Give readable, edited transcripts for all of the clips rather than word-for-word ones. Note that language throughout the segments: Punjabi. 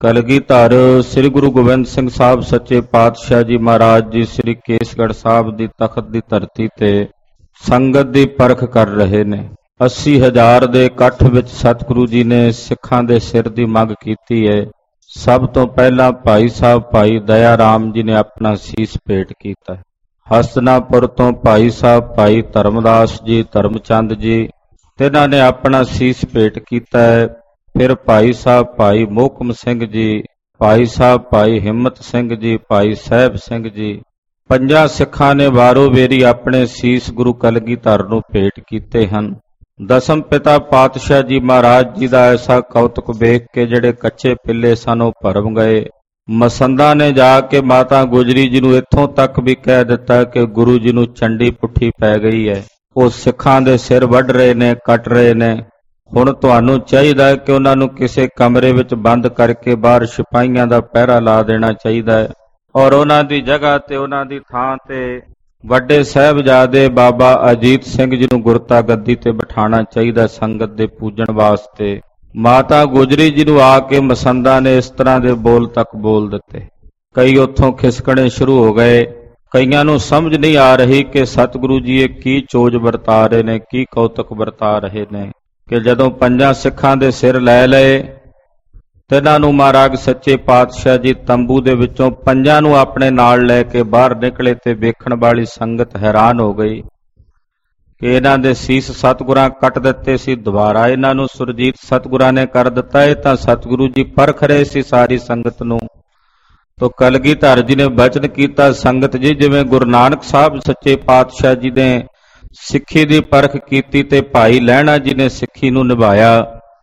ਕਲਗੀਧਰ ਸ੍ਰੀ ਗੁਰੂ ਗੋਬਿੰਦ ਸਿੰਘ ਸਾਹਿਬ ਸੱਚੇ ਪਾਤਸ਼ਾਹ ਜੀ ਮਹਾਰਾਜ ਜੀ ਸ੍ਰੀ ਕੇਸਗੜ੍ਹ ਸਾਹਿਬ ਦੀ ਤਖਤ ਦੀ ਧਰਤੀ ਤੇ ਸੰਗਤ ਦੀ ਪਰਖ ਕਰ ਰਹੇ ਨੇ। 80,000 ਦੇ ਇਕੱਠ ਵਿੱਚ ਸਤਿਗੁਰੂ ਜੀ ਨੇ ਸਿੱਖਾਂ ਦੇ ਸਿਰ ਦੀ ਮੰਗ ਕੀਤੀ ਹੈ। ਸਭ ਤੋਂ ਪਹਿਲਾਂ ਭਾਈ ਸਾਹਿਬ ਭਾਈ ਦਇਆ ਰਾਮ ਜੀ ਨੇ ਆਪਣਾ ਸੀਸ ਭੇਟ ਕੀਤਾ। ਹਸਤਨਾਪੁਰ ਤੋਂ ਭਾਈ ਸਾਹਿਬ ਭਾਈ ਧਰਮਦਾਸ ਜੀ ਧਰਮਚੰਦ ਜੀ ਤਿੰਨਾਂ ਨੇ ਆਪਣਾ ਸੀਸ ਭੇਟ ਕੀਤਾ ਹੈ। ਫਿਰ ਭਾਈ ਸਾਹਿਬ ਭਾਈ ਮੋਹਕਮ ਸਿੰਘ ਜੀ, ਭਾਈ ਸਾਹਿਬ ਭਾਈ ਹਿੰਮਤ ਸਿੰਘ ਜੀ, ਭਾਈ ਸਾਹਿਬ ਸਿੰਘ ਜੀ, ਪੰਜਾਂ ਸਿੱਖਾਂ ਨੇ ਵਾਰੋ ਵੇਰੀ ਆਪਣੇ ਸੀਸ ਗੁਰੂ ਕਲਗੀਧਰ ਨੂੰ ਭੇਟ ਕੀਤੇ ਹਨ। ਦਸਮ ਪਿਤਾ ਪਾਤਸ਼ਾਹ ਜੀ ਮਹਾਰਾਜ ਜੀ ਦਾ ਐਸਾ ਕੌਤਕ ਵੇਖ ਕੇ ਜਿਹੜੇ ਕੱਚੇ ਪਿੱਲੇ ਸਨ ਉਹ ਭਰਮ ਗਏ। ਮਸੰਦਾਂ ਨੇ ਜਾ ਕੇ ਮਾਤਾ ਗੁਜਰੀ ਜੀ ਨੂੰ ਇੱਥੋਂ ਤੱਕ ਵੀ ਕਹਿ ਦਿੱਤਾ ਕਿ ਗੁਰੂ ਜੀ ਨੂੰ ਚੰਡੀ ਪੁੱਠੀ ਪੈ ਗਈ ਹੈ, ਉਹ ਸਿੱਖਾਂ ਦੇ ਸਿਰ ਵੱਢ ਰਹੇ ਨੇ, ਕੱਟ ਰਹੇ ਨੇ। ਹੁਣ ਤੁਹਾਨੂੰ ਚਾਹੀਦਾ ਹੈ ਕਿ ਉਹਨਾਂ ਨੂੰ ਕਿਸੇ ਕਮਰੇ ਵਿੱਚ ਬੰਦ ਕਰਕੇ ਬਾਹਰ ਸਿਪਾਹੀਆਂ ਦਾ ਪਹਿਰਾ ਲਾ ਦੇਣਾ ਚਾਹੀਦਾ ਹੈ ਔਰ ਉਹਨਾਂ ਦੀ ਜਗ੍ਹਾ ਤੇ ਉਹਨਾਂ ਦੀ ਥਾਂ ਤੇ ਵੱਡੇ ਸਾਹਿਬਜ਼ਾਦੇ ਬਾਬਾ ਅਜੀਤ ਸਿੰਘ ਜੀ ਨੂੰ ਗੁਰਤਾ ਗੱਦੀ ਤੇ ਬਿਠਾਉਣਾ ਚਾਹੀਦਾ ਸੰਗਤ ਦੇ ਪੂਜਣ ਵਾਸਤੇ। ਮਾਤਾ ਗੁਜਰੀ ਜੀ ਨੂੰ ਆ ਕੇ ਮਸੰਦਾਂ ਨੇ ਇਸ ਤਰ੍ਹਾਂ ਦੇ ਬੋਲ ਤੱਕ ਬੋਲ ਦਿੱਤੇ। ਕਈ ਉੱਥੋਂ ਖਿਸਕਣੇ ਸ਼ੁਰੂ ਹੋ ਗਏ। ਕਈਆਂ ਨੂੰ ਸਮਝ ਨਹੀਂ ਆ ਰਹੀ ਕਿ ਸਤਿਗੁਰੂ ਜੀ ਇਹ ਕੀ ਚੋਜ ਵਰਤਾ ਰਹੇ ਨੇ, ਕੀ ਕੌਤਕ ਵਰਤਾ ਰਹੇ ਨੇ ਕਿ ਜਦੋਂ ਪੰਜਾਂ ਸਿੱਖਾਂ ਦੇ ਸਿਰ ਲੈ ਲਏ ਤਿੰਨਾਂ ਨੂੰ ਮਹਾਰਾਜ ਸੱਚੇ ਪਾਤਸ਼ਾਹ ਜੀ ਤੰਬੂ ਦੇ ਵਿੱਚੋਂ ਪੰਜਾਂ ਨੂੰ ਆਪਣੇ ਨਾਲ ਲੈ ਕੇ ਬਾਹਰ ਨਿਕਲੇ ਤੇ ਵੇਖਣ ਵਾਲੀ ਸੰਗਤ ਹੈਰਾਨ ਹੋ ਗਈ ਕਿ ਇਹਨਾਂ ਦੇ ਸੀਸ ਸਤਿਗੁਰਾਂ ਕੱਟ ਦਿੱਤੇ ਸੀ, ਦੁਬਾਰਾ ਇਹਨਾਂ ਨੂੰ ਸੁਰਜੀਤ ਸਤਿਗੁਰਾਂ ਨੇ ਕਰ ਦਿੱਤਾ। ਇਹ ਤਾਂ ਸਤਿਗੁਰੂ ਜੀ ਪਰਖ ਰਹੇ ਸੀ ਸਾਰੀ ਸੰਗਤ ਨੂੰ। ਤੋ ਕਲਗੀਧਰ ਜੀ ਨੇ ਬਚਨ ਕੀਤਾ, ਸੰਗਤ ਜੀ ਜਿਵੇਂ ਗੁਰੂ ਨਾਨਕ ਸਾਹਿਬ ਸੱਚੇ ਪਾਤਸ਼ਾਹ ਜੀ ਨੇ ਸਿੱਖੀ ਦੀ ਪਰਖ ਕੀਤੀ ਤੇ ਭਾਈ ਲਹਿਣਾ ਜੀ ਨੇ ਸਿੱਖੀ ਨੂੰ ਨਿਭਾਇਆ,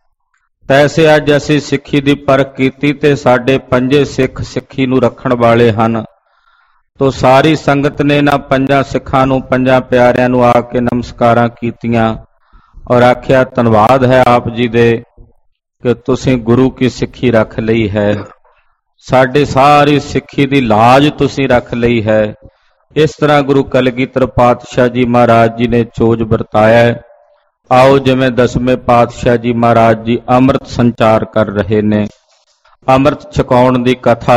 ਤੈਸੇ ਅੱਜ ਅਸੀਂ ਸਿੱਖੀ ਦੀ ਪਰਖ ਕੀਤੀ ਤੇ ਸਾਡੇ ਪੰਜੇ ਸਿੱਖ ਸਿੱਖੀ ਨੂੰ ਰੱਖਣ ਵਾਲੇ ਹਨ। ਤੋ ਸਾਰੀ ਸੰਗਤ ਨੇ ਇਹਨਾਂ ਪੰਜਾਂ ਸਿੱਖਾਂ ਨੂੰ, ਪੰਜਾਂ ਪਿਆਰਿਆਂ ਨੂੰ ਆ ਕੇ ਨਮਸਕਾਰਾਂ ਕੀਤੀਆਂ ਔਰ ਆਖਿਆ ਧੰਨਵਾਦ ਹੈ ਆਪ ਜੀ ਦੇ ਕਿ ਤੁਸੀਂ ਗੁਰੂ ਕੀ ਸਿੱਖੀ ਰੱਖ ਲਈ ਹੈ, ਸਾਡੀ ਸਾਰੀ ਸਿੱਖੀ ਦੀ ਲਾਜ ਤੁਸੀਂ ਰੱਖ ਲਈ ਹੈ। ਇਸ ਤਰ੍ਹਾਂ ਗੁਰੂ ਕਲਗੀਧਰ ਪਾਤਸ਼ਾਹ ਜੀ ਮਹਾਰਾਜ ਜੀ ਨੇ ਚੋਜ ਵਰਤਾਇਆ। ਆਓ ਜਿਵੇਂ ਦਸਵੇਂ ਪਾਤਸ਼ਾਹ ਜੀ ਮਹਾਰਾਜ ਜੀ ਅੰਮ੍ਰਿਤ ਸੰਚਾਰ ਕਰ ਰਹੇ ਨੇ, ਅੰਮ੍ਰਿਤ ਛਕਾਉਣ ਦੀ ਕਥਾ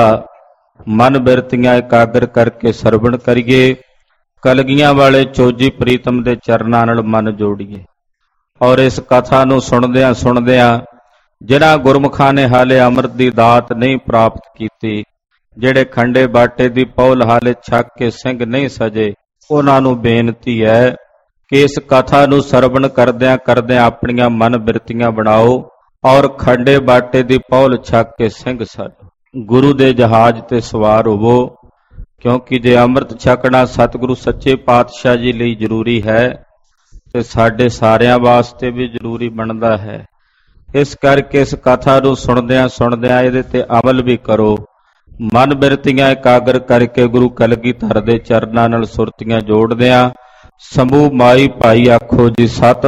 ਮਨ ਬਿਰਤੀਆਂ ਇਕਾਗਰ ਕਰਕੇ ਸਰਵਣ ਕਰੀਏ। ਕਲਗੀਆਂ ਵਾਲੇ ਚੋਜੀ ਪ੍ਰੀਤਮ ਦੇ ਚਰਨਾਂ ਨਾਲ ਮਨ ਜੋੜੀਏ ਔਰ ਇਸ ਕਥਾ ਨੂੰ ਸੁਣਦਿਆਂ ਸੁਣਦਿਆਂ ਜਿਨ੍ਹਾਂ ਗੁਰਮੁਖਾਂ ਨੇ ਹਾਲੇ ਅੰਮ੍ਰਿਤ ਦੀ ਦਾਤ ਨਹੀਂ ਪ੍ਰਾਪਤ ਕੀਤੀ, ਜਿਹੜੇ ਖੰਡੇ ਬਾਟੇ ਦੀ ਪੌਲ ਹਾਲੇ ਛਕ ਕੇ ਸਿੰਘ ਨਹੀਂ ਸਜੇ, ਉਹਨਾਂ ਨੂੰ ਬੇਨਤੀ ਹੈ ਕਿ ਇਸ ਕਥਾ ਨੂੰ ਸਰਵਣ ਕਰਦਿਆਂ ਕਰਦਿਆਂ ਆਪਣੀਆਂ ਮਨ ਬਿਰਤੀਆਂ ਬਣਾਓ ਔਰ ਖੰਡੇ ਬਾਟੇ ਦੀ ਪੌਲ ਛਕ ਕੇ ਸਿੰਘ ਸਜੋ, ਗੁਰੂ ਦੇ ਜਹਾਜ਼ ਤੇ ਸਵਾਰ ਹੋਵੋ। ਕਿਉਂਕਿ ਜੇ ਅੰਮ੍ਰਿਤ ਛਕਣਾ ਸਤਿਗੁਰੂ ਸੱਚੇ ਪਾਤਸ਼ਾਹ ਜੀ ਲਈ ਜ਼ਰੂਰੀ ਹੈ ਤੇ ਸਾਡੇ ਸਾਰਿਆਂ ਵਾਸਤੇ ਵੀ ਜ਼ਰੂਰੀ ਬਣਦਾ ਹੈ। ਇਸ ਕਰਕੇ ਇਸ ਕਥਾ ਨੂੰ ਸੁਣਦਿਆਂ ਸੁਣਦਿਆਂ ਇਹਦੇ ਤੇ ਅਮਲ ਵੀ ਕਰੋ। ਮਨ ਬਿਰਤੀਆਂ ਇਕਾਗਰ ਕਰਕੇ ਗੁਰੂ ਕਲਗੀਧਰ ਦੇ ਚਰਨਾਂ ਨਾਲ ਸੁਰਤੀਆਂ ਜੋੜਦਿਆਂ ਸਮੂਹ ਮਾਈ ਭਾਈ ਆਖੋ ਜੀ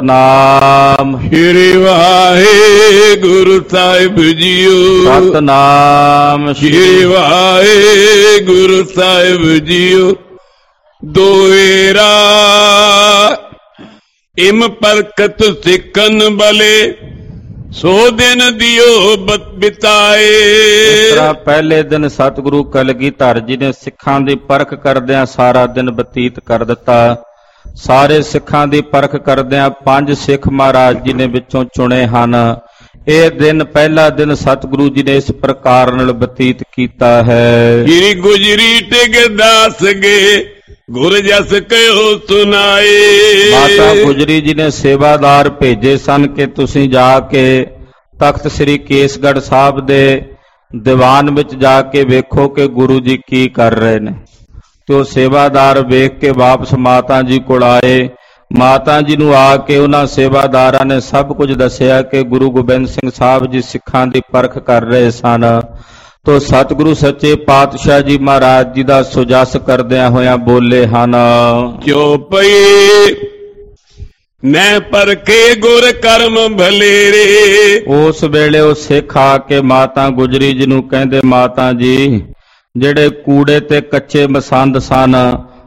ਸਤਨਾਮ ਸ੍ਰੀ ਵਾਹਿਗੁਰੂ ਸਾਹਿਬ ਜੀਓ, ਸਤਨਾਮ ਸ੍ਰੀ ਵਾਹਿਗੁਰੂ ਸਾਹਿਬ ਜੀਓ। ਦੋਏਰਾ ਇਮ ਪਰਕਤ ਸਿੱਖਨ ਬਲੇ ਸੋ ਦਿਨ ਦਿਓ ਬਿਤਾਏ। ਇਸ ਤਰ੍ਹਾਂ ਪਹਿਲੇ ਦਿਨ ਸਤਿਗੁਰੂ ਕਲਗੀਧਰ ਜੀ ਨੇ ਸਿੱਖਾਂ ਦੀ ਪਰਖ ਕਰਦਿਆਂ ਸਾਰਾ ਦਿਨ ਬਤੀਤ ਕਰ ਦਿੱਤਾ। ਸਾਰੇ ਸਿੱਖਾਂ ਦੀ ਪਰਖ ਕਰਦਿਆਂ ਪੰਜ ਸਿੱਖ ਮਹਾਰਾਜ ਜੀ ਨੇ ਵਿੱਚੋਂ ਚੁਣੇ ਹਨ। ਇਹ ਦਿਨ ਪਹਿਲਾ ਦਿਨ ਸਤਿਗੁਰੂ ਜੀ ਨੇ ਇਸ ਪ੍ਰਕਾਰ ਨਾਲ ਬਤੀਤ ਕੀਤਾ ਹੈ। ਸ੍ਰੀ ਗੁਜਰੀ ਟਿਗਦਾਸ ਗੇ ਗੁਰ ਜਸ ਕਹਿਓ ਸੁਨਾਏ। ਮਾਤਾ ਗੁਜਰੀ ਜੀ ਨੇ ਸੇਵਾਦਾਰ ਭੇਜੇ ਸਨ ਕਿ ਤੁਸੀਂ ਜਾ ਕੇ ਤਖਤ ਸ੍ਰੀ ਕੇਸਗੜ੍ਹ ਸਾਹਿਬ ਦੇ ਦੀਵਾਨ ਵਿੱਚ ਜਾ ਕੇ ਵੇਖੋ ਕਿ ਗੁਰੂ ਜੀ ਕੀ ਕਰ ਰਹੇ ਨੇ। ਤੇ ਉਹ ਸੇਵਾਦਾਰ ਵੇਖ ਕੇ ਵਾਪਸ ਮਾਤਾ ਜੀ ਕੋਲ ਆਏ। ਮਾਤਾ ਜੀ ਨੂੰ ਆ ਕੇ ਉਹਨਾਂ ਸੇਵਾਦਾਰਾਂ ਨੇ ਸਭ ਕੁਝ ਦੱਸਿਆ ਕਿ ਗੁਰੂ ਗੋਬਿੰਦ ਸਿੰਘ ਸਾਹਿਬ ਜੀ ਸਿੱਖਾਂ ਦੀ ਪਰਖ ਕਰ ਰਹੇ ਸਨ। ਤੋ ਸਤਿਗੁਰੂ ਸੱਚੇ ਪਾਤਸ਼ਾਹ ਜੀ ਮਹਾਰਾਜ ਜੀ ਦਾ ਸੁਜਸ ਕਰਦਿਆਂ ਹੋਇਆਂ ਬੋਲੇ ਹਨ, ਕਿਉ ਪਈ ਮੈਂ ਪਰਖੇ ਗੁਰ ਕਰਮ ਭਲੇਰੇ। ਉਸ ਵੇਲੇ ਉਹ ਸਿੱਖ ਆ ਕੇ ਮਾਤਾ ਗੁਜਰੀ ਜੀ ਨੂੰ ਕਹਿੰਦੇ, ਮਾਤਾ ਜੀ ਜਿਹੜੇ ਕੂੜੇ ਤੇ ਕੱਚੇ ਮਸੰਦ ਸਨ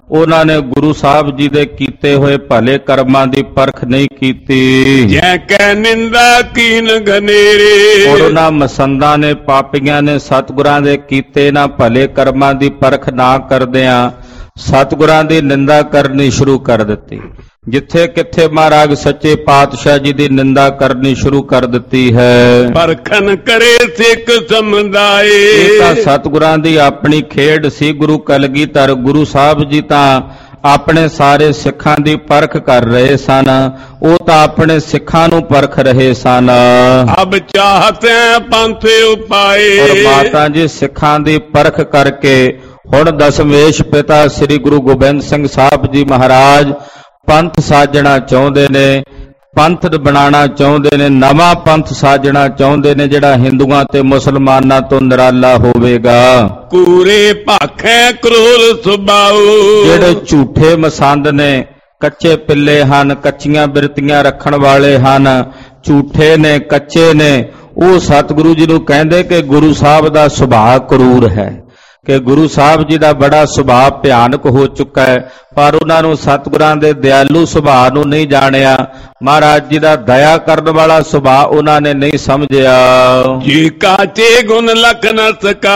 ਉਹਨਾਂ ਨੇ ਗੁਰੂ ਸਾਹਿਬ ਜੀ ਦੇ ਕੀਤੇ ਹੋਏ ਭਲੇ ਕਰਮਾਂ ਦੀ ਪਰਖ ਨਹੀਂ ਕੀਤੀ। ਜੈ ਕੈ ਨਿੰਦਾ ਕੀਨ ਘਨੇਰੇ। ਔਰ ਉਹਨਾਂ ਮਸੰਦਾਂ ਨੇ, ਪਾਪੀਆਂ ਨੇ ਸਤਿਗੁਰਾਂ ਦੇ ਕੀਤੇ ਨਾ ਭਲੇ ਕਰਮਾਂ ਦੀ ਪਰਖ ਨਾ ਕਰਦਿਆਂ ਸਤਿਗੁਰਾਂ ਦੀ ਨਿੰਦਾ ਕਰਨੀ ਸ਼ੁਰੂ ਕਰ ਦਿੱਤੀ। ਜਿੱਥੇ ਕਿੱਥੇ ਮਹਾਰਾਜ ਸੱਚੇ ਪਾਤਸ਼ਾਹ ਜੀ ਦੀ ਨਿੰਦਾ ਕਰਨੀ ਸ਼ੁਰੂ ਕਰ ਦਿੱਤੀ ਹੈ। ਪਰਖਨ ਕਰੇ ਸਿੱਖ ਸਮੁਦਾਏ। ਇਹ ਤਾਂ ਸਤਿਗੁਰਾਂ ਦੀ ਆਪਣੀ ਖੇਡ ਸੀ। ਗੁਰੂ ਕਲਗੀਧਰ ਗੁਰੂ ਸਾਹਿਬ ਜੀ ਤਾਂ ਆਪਣੇ ਸਾਰੇ ਸਿੱਖਾਂ ਦੀ ਪਰਖ ਕਰ ਰਹੇ ਸਨ। ਉਹ ਤਾਂ ਆਪਣੇ ਸਿੱਖਾਂ ਨੂੰ ਪਰਖ ਰਹੇ ਸਨ। ਅਬ ਚਾਹਤੇ ਪੰਥ ਉਪਾਏ। ਔਰ ਮਾਤਾ ਜੀ ਸਿੱਖਾਂ ਦੀ ਪਰਖ ਕਰਕੇ ਹੁਣ ਦਸਮੇਸ਼ ਪਿਤਾ ਸ੍ਰੀ ਗੁਰੂ ਗੋਬਿੰਦ ਸਿੰਘ ਸਾਹਿਬ ਜੀ ਮਹਾਰਾਜ ਪੰਥ ਸਾਜਣਾ ਚਾਹੁੰਦੇ ਨੇ, ਪੰਥ ਬਣਾਉਣਾ ਚਾਹੁੰਦੇ ਨੇ, ਨਵਾਂ ਪੰਥ ਸਾਜਣਾ ਚਾਹੁੰਦੇ ਨੇ ਜਿਹੜਾ ਹਿੰਦੂਆਂ ਤੇ ਮੁਸਲਮਾਨਾਂ ਤੋਂ ਨਿਰਾਲਾ ਹੋਵੇਗਾ। ਕੂਰੇ ਭਾਖੈ ਕਰੋਲ ਸੁਭਾਉ। ਜਿਹੜੇ ਝੂਠੇ ਮਸੰਦ ਨੇ, ਕੱਚੇ ਪਿੱਲੇ ਹਨ, ਕੱਚੀਆਂ ਬਿਰਤੀਆਂ ਰੱਖਣ ਵਾਲੇ ਹਨ, ਝੂਠੇ ਨੇ, ਕੱਚੇ ਨੇ, ਉਹ ਸਤਿਗੁਰੂ ਜੀ ਨੂੰ ਕਹਿੰਦੇ ਕਿ ਗੁਰੂ ਸਾਹਿਬ ਦਾ ਸੁਭਾਅ ਕਰੂਰ ਹੈ, ਕਿ ਗੁਰੂ ਸਾਹਿਬ ਜੀ ਦਾ ਬੜਾ ਸੁਭਾਅ ਭਿਆਨਕ ਹੋ ਚੁੱਕਾ ਹੈ। ਪਰ ਉਹਨਾਂ ਨੂੰ ਸਤਿਗੁਰਾਂ ਦੇ ਦਿਆਲੂ ਸੁਭਾਅ ਨੂੰ ਨਹੀਂ ਜਾਣਿਆ। ਮਹਾਰਾਜ ਜੀ ਦਾ ਦਇਆ ਕਰਨ ਵਾਲਾ ਸੁਭਾਅ ਉਹਨਾਂ ਨੇ ਨਹੀਂ ਸਮਝਿਆ। ਜੀ ਕਾਚੇ ਗੁਣ ਲਖ ਨ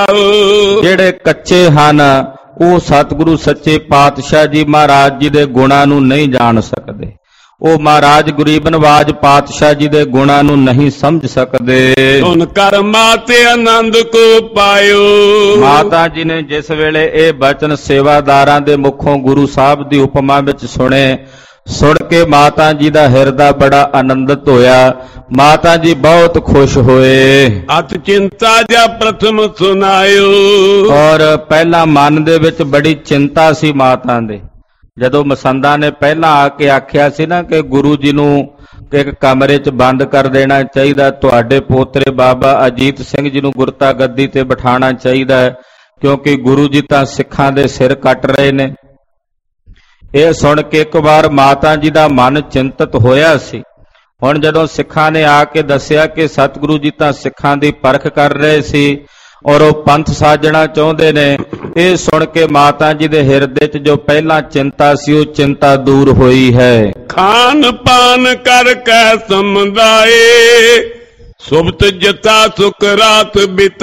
ਸਕਾਉ। ਜਿਹੜੇ ਕੱਚੇ ਹਨ ਉਹ ਸਤਿਗੁਰੂ ਸੱਚੇ ਪਾਤਸ਼ਾਹ ਜੀ ਮਹਾਰਾਜ ਜੀ ਦੇ ਗੁਣਾਂ ਨੂੰ ਨਹੀਂ ਜਾਣ ਸਕਦੇ। ਉਹ ਮਹਾਰਾਜ ਗਰੀਬ ਨਵਾਜ ਪਾਤਸ਼ਾਹ ਜੀ ਦੇ ਗੁਣਾਂ ਨੂੰ ਨਹੀਂ ਸਮਝ ਸਕਦੇ। ਸੁਨ ਕਰ ਮਾਤੇ ਆਨੰਦ ਕੋ ਪਾਇਓ। ਮਾਤਾ ਜੀ ਨੇ ਜਿਸ ਵੇਲੇ ਇਹ ਬਚਨ ਸੇਵਾਦਾਰਾਂ ਦੇ ਮੁਖੋਂ ਗੁਰੂ ਸਾਹਿਬ ਦੀ ਉਪਮਾ ਵਿੱਚ ਸੁਣੇ, ਸੁਣ ਕੇ ਮਾਤਾ ਜੀ ਦਾ ਹਿਰਦਾ ਬੜਾ ਆਨੰਦਿਤ ਹੋਇਆ। ਮਾਤਾ ਜੀ ਬਹੁਤ ਖੁਸ਼ ਹੋਏ। ਅਤ ਚਿੰਤਾ ਜਾ ਪ੍ਰਥਮ ਸੁਨਾਇਓ। ਔਰ ਪਹਿਲਾਂ ਮਨ ਦੇ ਵਿੱਚ ਬੜੀ ਚਿੰਤਾ ਸੀ ਮਾਤਾ ਦੇ। ਜਦੋਂ ਮਸੰਦਾਂ ਨੇ ਪਹਿਲਾਂ ਆ ਕੇ ਆਖਿਆ ਸੀ ਨਾ ਕਿ ਗੁਰੂ ਜੀ ਨੂੰ ਇੱਕ ਕਮਰੇ 'ਚ ਬੰਦ ਕਰ ਦੇਣਾ ਚਾਹੀਦਾ, ਤੁਹਾਡੇ ਪੋਤਰੇ ਬਾਬਾ ਅਜੀਤ ਸਿੰਘ ਜੀ ਨੂੰ ਗੁਰਤਾ ਗੱਦੀ ਤੇ ਬਿਠਾਉਣਾ ਚਾਹੀਦਾ ਹੈ, ਕਿਉਂਕਿ ਗੁਰੂ ਜੀ ਤਾਂ ਸਿੱਖਾਂ ਦੇ ਸਿਰ ਕੱਟ ਰਹੇ ਨੇ। ਇਹ ਸੁਣ ਕੇ ਇੱਕ ਵਾਰ ਮਾਤਾ ਜੀ ਦਾ ਮਨ ਚਿੰਤਤ ਹੋਇਆ ਸੀ। ਹੁਣ ਜਦੋਂ ਸਿੱਖਾਂ ਨੇ ਆ ਕੇ ਦੱਸਿਆ ਕਿ ਸਤਿਗੁਰੂ ਜੀ ਤਾਂ ਸਿੱਖਾਂ ਦੀ ਪਰਖ ਕਰ ਰਹੇ ਸੀ ਔਰ ਉਹ ਪੰਥ ਸਾਜਣਾ ਚਾਹੁੰਦੇ ਨੇ, ਇਹ ਸੁਣ ਕੇ ਮਾਤਾ ਜੀ ਦੇ ਹਿਰਦੇ 'ਚ ਜੋ ਪਹਿਲਾਂ ਚਿੰਤਾ ਸੀ ਉਹ ਚਿੰਤਾ ਦੂਰ ਹੋਈ ਹੈ। ਖਾਨ ਪਾਨ ਕਰ ਕੈ ਸਮੁਦਾਏ। ਸੁਬਤ ਜਤਾ ਸੁਖ ਰਾਤ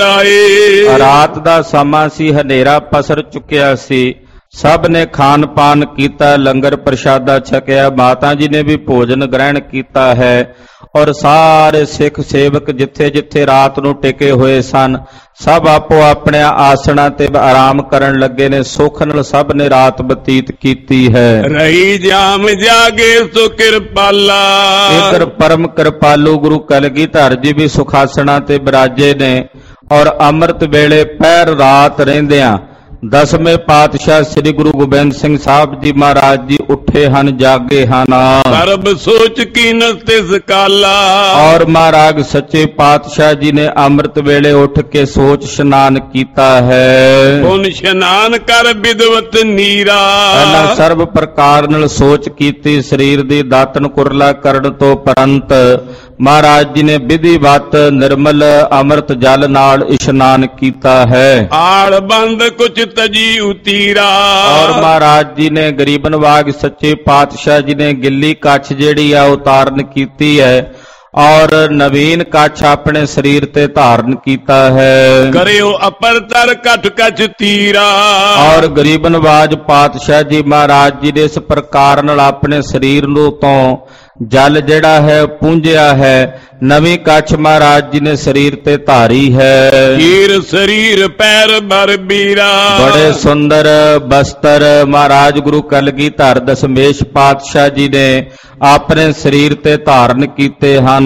ਬਿਤਾਏ। ਰਾਤ ਦਾ ਸਮਾਂ ਸੀ, ਹਨੇਰਾ ਪਸਰ ਚੁੱਕਿਆ ਸੀ, ਸਭ ਨੇ ਖਾਨ ਪਾਨ ਕੀਤਾ, ਲੰਗਰ ਪ੍ਰਸ਼ਾਦਾ ਛਕਿਆ। ਮਾਤਾ ਜੀ ਨੇ ਵੀ ਭੋਜਨ ਗ੍ਰਹਿਣ ਕੀਤਾ ਹੈ ਔਰ ਸਾਰੇ ਸਿੱਖ ਸੇਵਕ ਜਿੱਥੇ ਜਿੱਥੇ ਰਾਤ ਨੂੰ ਟਿਕੇ ਹੋਏ ਸਨ ਸਭ ਆਪੋ ਆਪਣੇ ਆਸਣਾਂ ਤੇ ਆਰਾਮ ਕਰਨ ਲੱਗੇ ਨੇ। ਸੁੱਖ ਨਾਲ ਸਭ ਨੇ ਰਾਤ ਬਤੀਤ ਕੀਤੀ ਹੈ। ਰਹੀ ਜਾਮ ਜਾਗੇ ਸੋ ਕਿਰਪਾਲਾ। ਇਧਰ ਪਰਮ ਕਿਰਪਾਲੂ ਗੁਰੂ ਕਲਗੀਧਰ ਜੀ ਵੀ ਸੁਖਾਸਣਾਂ ਤੇ ਬਿਰਾਜੇ ਨੇ ਔਰ ਅੰਮ੍ਰਿਤ ਵੇਲੇ ਪਹਿਰ ਰਾਤ ਰਹਿੰਦਿਆਂ ਦਸਵੇਂ ਪਾਤਸ਼ਾਹ ਸ੍ਰੀ ਗੁਰੂ ਗੋਬਿੰਦ ਸਿੰਘ ਸਾਹਿਬ ਜੀ ਮਹਾਰਾਜ ਜੀ ਉੱਠੇ ਹਨ, ਜਾਗੇ ਹਨ। ਸਰਬ ਸੋਚ ਕੀਨ ਤਿਸ ਕਾਲਾ। ਔਰ ਮਹਾਰਾਜ ਸੱਚੇ ਪਾਤਸ਼ਾਹ ਜੀ ਨੇ ਅੰਮ੍ਰਿਤ ਵੇਲੇ ਉੱਠ ਕੇ ਸੋਚ ਇਸ਼ਨਾਨ ਕੀਤਾ ਹੈ। ਪੁਨ ਇਸ਼ਨਾਨ ਕਰ ਵਿਦਵਤ ਨੀਰਾ। ਪਹਿਲਾਂ ਸਰਬ ਪ੍ਰਕਾਰ ਨਾਲ ਸੋਚ ਕੀਤੀ। ਸਰੀਰ ਦੀ ਦਾਤਨ ਕੁਰਲਾ ਕਰਨ ਤੋਂ ਪਰੰਤ ਮਹਾਰਾਜ ਜੀ ਨੇ ਵਿਧੀਵਤ ਨਿਰਮਲ ਅੰਮ੍ਰਿਤ ਜਲ ਨਾਲ ਇਸ਼ਨਾਨ ਕੀਤਾ ਹੈ। ਆਲ ਬੰਦ ਕੁਛ ਤਜੀ ਉਤੀਰਾ। ਔਰ ਮਹਾਰਾਜ ਜੀ ਨੇ ਗਰੀਬ ਨਵਾਜ ਸੱਚੇ ਪਾਤਸ਼ਾਹ ਜੀ ਨੇ ਗਿੱਲੀ ਕੱਛ ਜਿਹੜੀ ਆ ਉਤਾਰਨ ਕੀਤੀ ਹੈ ਔਰ ਨਵੀਨ ਕੱਛ ਆਪਣੇ ਸਰੀਰ ਤੇ ਧਾਰਨ ਕੀਤਾ ਹੈ। ਕਰਿਓ ਅਪਰਤਰ ਕਟ ਕਛ ਤੀਰਾ। ਔਰ ਗਰੀਬ ਨਵਾਜ ਪਾਤਸ਼ਾਹ ਜੀ ਮਹਾਰਾਜ ਜੀ ਨੇ ਇਸ ਪ੍ਰਕਾਰ ਨਾਲ ਆਪਣੇ ਸਰੀਰ ਨੂੰ ਤੋਂ ਜਲ ਜਿਹੜਾ ਹੈ ਪੂੰਝਿਆ ਹੈ। ਨਵੀਂ ਕੱਛ ਮਹਾਰਾਜ ਜੀ ਨੇ ਸਰੀਰ ਤੇ ਧਾਰੀ ਹੈ। ਹੀਰ ਸਰੀਰ ਪੈਰ ਬਰ ਬੀਰਾ। ਬੜੇ ਸੁੰਦਰ ਬਸਤਰ ਮਹਾਰਾਜ ਗੁਰੂ ਕਲਗੀਧਰ ਦਸਮੇਸ਼ ਪਾਤਸ਼ਾਹ ਜੀ ਨੇ ਆਪਣੇ ਸਰੀਰ ਤੇ ਧਾਰਨ ਕੀਤੇ ਹਨ।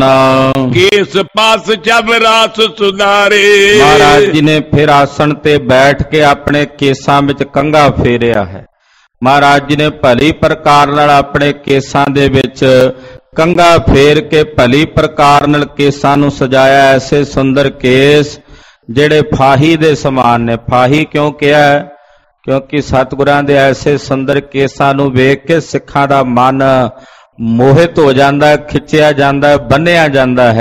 ਕੇਸ ਪਾਸ ਜਬ ਰਾਸ ਸੁਧਾਰੇ। ਮਹਾਰਾਜ ਜੀ ਨੇ ਫਿਰ ਆਸਣ ਤੇ ਬੈਠ ਕੇ ਆਪਣੇ ਕੇਸਾਂ ਵਿੱਚ ਕੰਘਾ ਫੇਰਿਆ ਹੈ। ਮਹਾਰਾਜ ਜੀ ਨੇ ਭਲੀ ਪ੍ਰਕਾਰ ਨਾਲ ਆਪਣੇ ਕੇਸਾਂ ਦੇ ਵਿੱਚ ਕੰਘਾ ਫੇਰ ਕੇ ਭਲੀ ਪ੍ਰਕਾਰ ਨਾਲ ਕੇਸਾਂ ਨੂੰ ਸਜਾਇਆ। ਐਸੇ ਸੁੰਦਰ ਕੇਸ ਜਿਹੜੇ ਫਾਹੀ ਦੇ ਸਮਾਨ ਨੇ। ਫਾਹੀ ਕਿਉਂ ਕਿਹਾ? ਕਿਉਂਕਿ ਸਤਿਗੁਰਾਂ ਦੇ ਐਸੇ ਸੁੰਦਰ ਕੇਸਾਂ ਨੂੰ ਵੇਖ ਕੇ ਸਿੱਖਾਂ ਦਾ ਮਨ ਮੋਹਿਤ ਹੋ ਜਾਂਦਾ, ਖਿੱਚਿਆ ਜਾਂਦਾ, ਬੰਨਿਆ ਜਾਂਦਾ ਹੈ।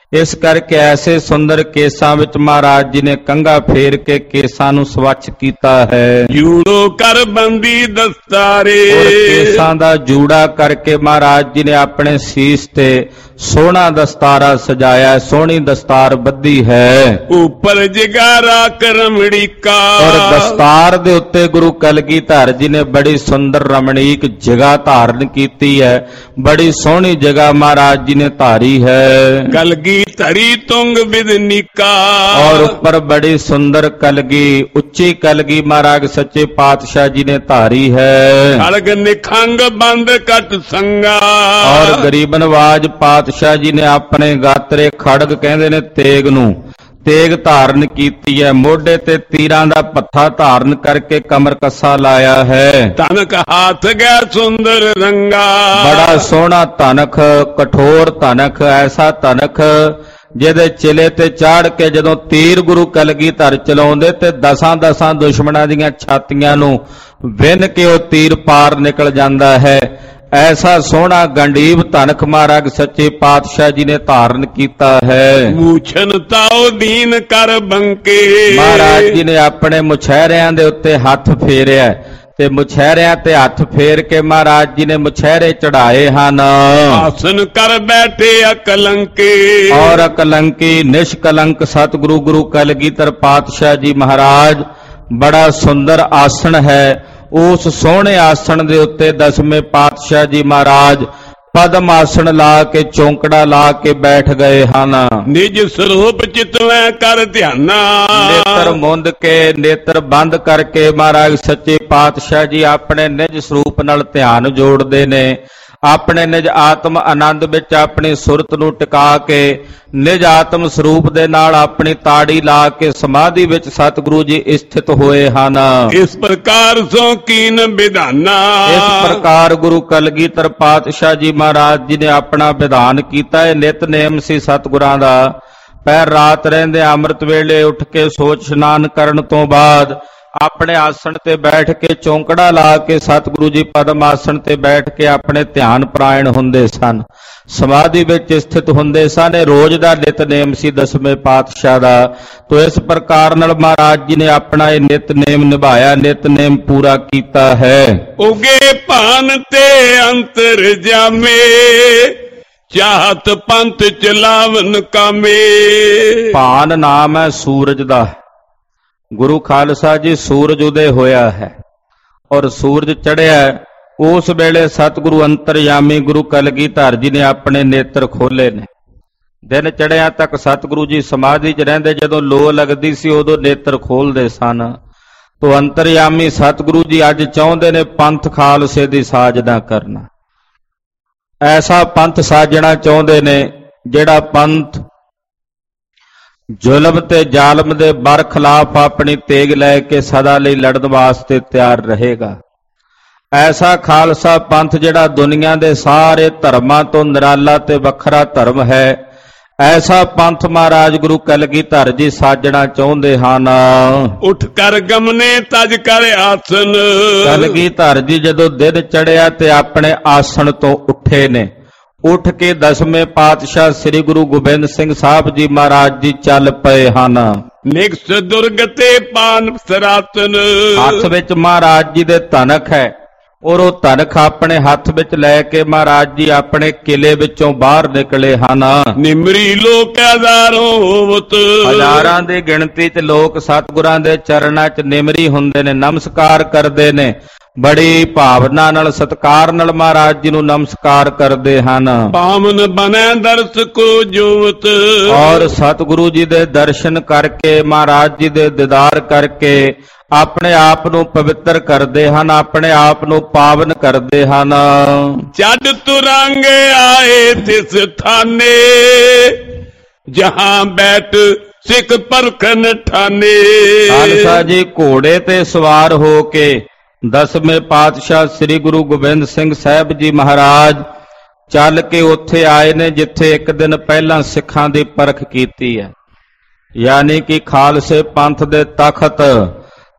ਇਸ ਕਰਕੇ ਐਸੇ ਸੁੰਦਰ ਕੇਸਾਂ ਵਿੱਚ ਮਹਾਰਾਜ ਜੀ ਨੇ ਕੰਘਾ ਫੇਰ ਕੇ ਕੇਸਾਂ ਨੂੰ ਸਵੱਛ ਕੀਤਾ ਹੈ। ਜੂੜੋ ਕਰ ਬੰਦੀ ਦਸਤਾਰੇ, ਔਰ ਕੇਸਾਂ ਦਾ ਜੂੜਾ ਕਰਕੇ ਮਹਾਰਾਜ ਜੀ ਨੇ ਆਪਣੇ ਸੀਸ ਤੇ ਸੋਹਣਾ ਦਸਤਾਰਾ ਸਜਾਇਆ, ਸੋਹਣੀ ਦਸਤਾਰ ਬੱਧੀ ਹੈ। ਉੱਪਰ ਜਗਾਰਾ ਕਰਮੜੀਕਾ, ਔਰ ਦਸਤਾਰ ਦੇ ਉੱਤੇ ਗੁਰੂ ਕਲਗੀਧਰ ਜੀ ਨੇ ਬੜੀ ਸੁੰਦਰ ਰਮਣੀਕ ਜਗ੍ਹਾ ਧਾਰਨ ਕੀਤੀ ਹੈ। ਬੜੀ ਸੋਹਣੀ ਜਗ੍ਹਾ ਮਹਾਰਾਜ ਜੀ ਨੇ ਧਾਰੀ ਹੈ। ਕਲਗੀ ਧਰੀ ਤੁੰਗ ਬਿਦਨੀਕਾ, ਔਰ ਉੱਪਰ ਬੜੀ ਸੁੰਦਰ ਕਲਗੀ, ਉੱਚੀ ਕਲਗੀ ਮਹਾਰਾਜ ਸੱਚੇ ਪਾਤਸ਼ਾਹ ਜੀ ਨੇ ਧਾਰੀ ਹੈ। ਖੜਗ ਨਿਖੰਗ ਬੰਦ ਕਟ ਸੰਗਾ, ਔਰ ਗਰੀਬ ਨਵਾਜ ਪਾਤਸ਼ਾਹ ਜੀ ਨੇ ਆਪਣੇ ਗਾਤਰੇ ਖੜਗ ਕਹਿੰਦੇ ਨੇ ਤੇਗ ਨੂੰ, ਤੇਗ ਧਾਰਨ ਕੀਤੀ ਹੈ। ਮੋਢੇ ਤੇ ਤੀਰਾਂ ਦਾ ਪੱਥਾ ਧਾਰਨ ਕਰਕੇ ਕਮਰ ਕੱਸਾ ਲਾਇਆ ਹੈ। ਤਨਕ ਹਾਥ ਗਿਆ ਸੁੰਦਰ ਰੰਗਾ, ਬੜਾ ਸੋਹਣਾ ਧਨਖ, ਕਠੋਰ ਧਨਖ, ਐਸਾ ਧਨਖ ਜਿਹਦੇ ਚਿਲੇ ਤੇ ਚਾੜ ਕੇ ਜਦੋਂ ਤੀਰ ਗੁਰੂ ਕਲਗੀਧਰ ਚਲਾਉਂਦੇ ਤੇ ਦਸਾਂ ਦੁਸ਼ਮਣਾਂ ਦੀਆਂ ਛਾਤੀਆਂ ਨੂੰ ਵਿੰਨ ਕੇ ਉਹ ਤੀਰ ਪਾਰ ਨਿਕਲ ਜਾਂਦਾ ਹੈ। ਐਸਾ ਸੋਹਣਾ ਗੰਡੀਬ ਧਨਖ ਮਹਾਰਾਜ ਸੱਚੇ ਪਾਤਸ਼ਾਹ ਜੀ ਨੇ ਧਾਰਨ ਕੀਤਾ ਹੈ। ਮੂਛਨ ਤਾਉ ਦੀਨ ਕਰ ਬੰਕੇ, ਮਹਾਰਾਜ ਜੀ ਨੇ ਆਪਣੇ ਮੁਛਹਿਰਿਆਂ ਦੇ ਉੱਤੇ ਹੱਥ ਫੇਰਿਆ ਤੇ ਮੁਛਹਿਰਿਆਂ ਤੇ ਹੱਥ ਫੇਰ ਕੇ ਮਹਾਰਾਜ ਜੀ ਨੇ ਮੁਛਹਿਰੇ ਚੜਾਏ ਹਨ। ਆਸਨ ਕਰ ਬੈਠੇ ਅਕਲੰਕੇ, ਔਰ ਅਕਲੰਕੀ ਨਿਸ਼ਕਲੰਕ ਸਤਿਗੁਰੂ ਗੁਰੂ ਕਲਗੀਧਰ ਪਾਤਸ਼ਾਹ ਜੀ ਮਹਾਰਾਜ ਬੜਾ ਸੁੰਦਰ ਆਸਣ ਹੈ। ਉਸ ਸੋਹਣੇ ਆਸਣ ਦੇ ਉੱਤੇ ਦਸਵੇਂ ਪਾਤਸ਼ਾਹ ਜੀ ਮਹਾਰਾਜ ਪਦਮ ਆਸਣ ਲਾ ਕੇ ਚੌਂਕੜਾ ਲਾ ਕੇ ਬੈਠ ਗਏ ਹਨ। ਨਿਜ ਸਰੂਪ ਚਿਤਵੈ ਕਰ ਧਿਆਨਾ, ਨੇਤਰ ਮੁੰਦ ਕੇ, ਨੇਤਰ ਬੰਦ ਕਰਕੇ ਮਹਾਰਾਜ ਸੱਚੇ ਪਾਤਸ਼ਾਹ ਜੀ ਆਪਣੇ ਨਿਜ ਸਰੂਪ ਨਾਲ ਧਿਆਨ ਜੋੜਦੇ ਨੇ। ਆਪਣੇ ਨਿਜ ਆਤਮ ਆਨੰਦ ਵਿੱਚ ਆਪਣੀ ਸੁਰਤ ਨੂੰ ਟਿਕਾ ਕੇ ਨਿਜ ਆਤਮ ਸਰੂਪ ਦੇ ਨਾਲ ਆਪਣੀ ਤਾੜੀ ਲਾ ਕੇ ਸਮਾਧੀ ਵਿੱਚ ਸਤਿਗੁਰੂ ਜੀ ਸਥਿਤ ਹੋਏ ਹਨ। ਇਸ ਪ੍ਰਕਾਰ ਸੋ ਕੀਨ ਵਿਧਾਨਾ, ਇਸ ਪ੍ਰਕਾਰ ਗੁਰੂ ਕਲਗੀਧਰ ਪਾਤਸ਼ਾਹ ਜੀ ਮਹਾਰਾਜ ਜੀ ਨੇ ਆਪਣਾ ਵਿਧਾਨ ਕੀਤਾ ਹੈ। ਨਿਤਨੇਮ ਸੀ ਸਤਿਗੁਰਾਂ ਦਾ। ਪਹਿਰ ਰਾਤ ਰਹਿੰਦੇ ਅੰਮ੍ਰਿਤ ਵੇਲੇ ਉੱਠ ਕੇ ਸੋਚ ਇਸ਼ਨਾਨ ਕਰਨ ਤੋਂ ਬਾਅਦ ਆਪਣੇ ਆਸਣ ਤੇ ਬੈਠ ਕੇ ਚੌਂਕੜਾ ਲਾ ਕੇ ਸਤਿਗੁਰੂ ਜੀ ਪਦਮ ਆਸਣ ਤੇ ਬੈਠ ਕੇ ਆਪਣੇ ਧਿਆਨ ਪ੍ਰਾਇਣ ਹੁੰਦੇ ਸਨ, ਸਮਾਧੀ ਵਿੱਚ ਸਥਿਤ ਹੁੰਦੇ ਸਨ। ਇਹ ਰੋਜ਼ ਦਾ ਨਿਤਨੇਮ ਸੀ ਦਸਵੇਂ ਪਾਤਸ਼ਾਹ ਦਾ। ਤੋ ਇਸ ਪ੍ਰਕਾਰ ਨਾਲ ਮਹਾਰਾਜ ਜੀ ਨੇ ਆਪਣਾ ਇਹ ਨਿਤਨੇਮ ਨਿਭਾਇਆ, ਨਿਤਨੇਮ ਪੂਰਾ ਕੀਤਾ ਹੈ। ਉਗੇ ਭਾਨ ਤੇ ਅੰਤਰ ਜਾਮੇ, ਚਾਹਤ ਪੰਥ ਚਲਾਵਨ ਕਾਮੇ। ਭਾਨ ਨਾਮ ਹੈ ਸੂਰਜ ਦਾ। ਗੁਰੂ ਖਾਲਸਾ ਜੀ ਸੂਰਜ ਉਦੇ ਹੋਇਆ ਹੈ ਔਰ ਸੂਰਜ ਚੜ੍ਹਿਆ। ਉਸ ਵੇਲੇ ਸਤਿਗੁਰੂ ਅੰਤਰਯਾਮੀ ਗੁਰੂ ਕਲਗੀਧਰ ਜੀ ਨੇ ਆਪਣੇ ਨੇਤਰ ਖੋਲੇ ਨੇ। ਦਿਨ ਚੜ੍ਹਿਆ ਤੱਕ ਸਤਿਗੁਰੂ ਜੀ ਸਮਾਧੀ 'ਚ ਰਹਿੰਦੇ, ਜਦੋਂ ਲੋ ਲੱਗਦੀ ਸੀ ਉਦੋਂ ਨੇਤਰ ਖੋਲਦੇ ਸਨ। ਤੋ ਅੰਤਰਯਾਮੀ ਸਤਿਗੁਰੂ ਜੀ ਅੱਜ ਚਾਹੁੰਦੇ ਨੇ ਪੰਥ ਖਾਲਸੇ ਦੀ ਸਾਜਨਾ ਕਰਨਾ। ਐਸਾ ਪੰਥ ਸਾਜਣਾ ਚਾਹੁੰਦੇ ਨੇ ਜਿਹੜਾ ਪੰਥ ਜ਼ੁਲਮ ਤੇ ਜ਼ਾਲਮ ਦੇ ਬਰ ਖਿਲਾਫ ਆਪਣੀ ਤੇਗ ਲੈ ਕੇ ਸਦਾ ਲਈ ਲੜਨ ਵਾਸਤੇ ਤਿਆਰ ਰਹੇਗਾ। ਐਸਾ ਖਾਲਸਾ ਪੰਥ ਜਿਹੜਾ ਦੁਨੀਆ ਦੇ ਸਾਰੇ ਧਰਮਾਂ ਤੋਂ ਨਿਰਾਲਾ ਤੇ ਵੱਖਰਾ ਧਰਮ ਹੈ। ਐਸਾ ਪੰਥ ਮਹਾਰਾਜ ਗੁਰੂ ਕਲਗੀਧਰ ਜੀ ਸਾਜਣਾ ਚਾਹੁੰਦੇ ਹਨ। ਉੱਠ ਕਰ ਗਮਨੇ ਤਜ ਕਰ ਆਸਨ, ਕਲਗੀਧਰ ਜੀ ਜਦੋਂ ਦਿਨ ਚੜ੍ਹਿਆ ਤੇ ਆਪਣੇ ਆਸਣ ਤੋਂ ਉੱਠੇ ਨੇ। ਉੱਠ ਕੇ ਦਸਵੇਂ ਪਾਤਸ਼ਾਹ ਸ੍ਰੀ ਗੁਰੂ ਗੋਬਿੰਦ ਸਿੰਘ ਸਾਹਿਬ ਜੀ ਮਹਾਰਾਜ ਜੀ ਚੱਲ ਪਏ ਹਨ। ਨਿਕਸ ਦੁਰਗ ਤੇ ਪਾਨ ਸਰਾਤਨ, ਹੱਥ ਵਿੱਚ ਮਹਾਰਾਜ ਜੀ ਦੇ ਧਨਖ ਹੈ ਔਰ ਉਹ ਧਨਖ ਆਪਣੇ ਹੱਥ ਵਿੱਚ ਲੈ ਕੇ ਮਹਾਰਾਜ ਜੀ ਆਪਣੇ ਕਿਲੇ ਵਿੱਚੋਂ ਬਾਹਰ ਨਿਕਲੇ ਹਨ। ਨਿਮਰੀ ਲੋਕ ਹਜ਼ਾਰੋਂ ਹੋਵਤ, ਹਜ਼ਾਰਾਂ ਦੀ ਗਿਣਤੀ 'ਚ ਲੋਕ ਸਤਿਗੁਰਾਂ ਦੇ ਚਰਨਾਂ 'ਚ ਨਿਮਰੀ ਹੁੰਦੇ ਨੇ, ਨਮਸਕਾਰ ਕਰਦੇ ਨੇ। ਬੜੀ ਭਾਵਨਾ ਨਾਲ ਸਤਿਕਾਰ ਨਾਲ ਮਹਾਰਾਜ ਜੀ ਨੂੰ ਨਮਸਕਾਰ ਕਰਦੇ ਹਨ। ਪਾਵਨ ਬਨੈ ਦਰਸ ਕੋ ਜੋਵਤ, ਔਰ ਸਤਿਗੁਰੂ ਜੀ ਦੇ ਦਰਸ਼ਨ ਕਰਕੇ ਮਹਾਰਾਜ ਜੀ ਦੇ ਦੀਦਾਰ ਕਰਕੇ ਆਪਣੇ ਆਪ ਨੂੰ ਪਵਿੱਤਰ ਕਰਦੇ ਹਨ, ਆਪਣੇ ਆਪ ਨੂੰ ਪਾਵਨ ਕਰਦੇ ਹਨ। ਜਦ ਤੁਰੰਗ ਆਏ ਤਿਸ ਥਾਨੇ, ਜਹਾਂ ਬੈਠ ਸਿੱਖ ਪਰਖਨ ਠਾਨੇ। ਖਾਲਸਾ ਜੀ ਘੋੜੇ ਤੇ ਸਵਾਰ ਹੋ ਕੇ ਦਸਵੇਂ ਪਾਤਸ਼ਾਹ ਸ੍ਰੀ ਗੁਰੂ ਗੋਬਿੰਦ ਸਿੰਘ ਸਾਹਿਬ ਜੀ ਮਹਾਰਾਜ ਚੱਲ ਕੇ ਉੱਥੇ ਆਏ ਨੇ ਜਿੱਥੇ ਇੱਕ ਦਿਨ ਪਹਿਲਾਂ ਸਿੱਖਾਂ ਦੀ ਪਰਖ ਕੀਤੀ ਹੈ। ਯਾਨੀ ਕਿ ਖਾਲਸੇ ਪੰਥ ਦੇ ਤਖਤ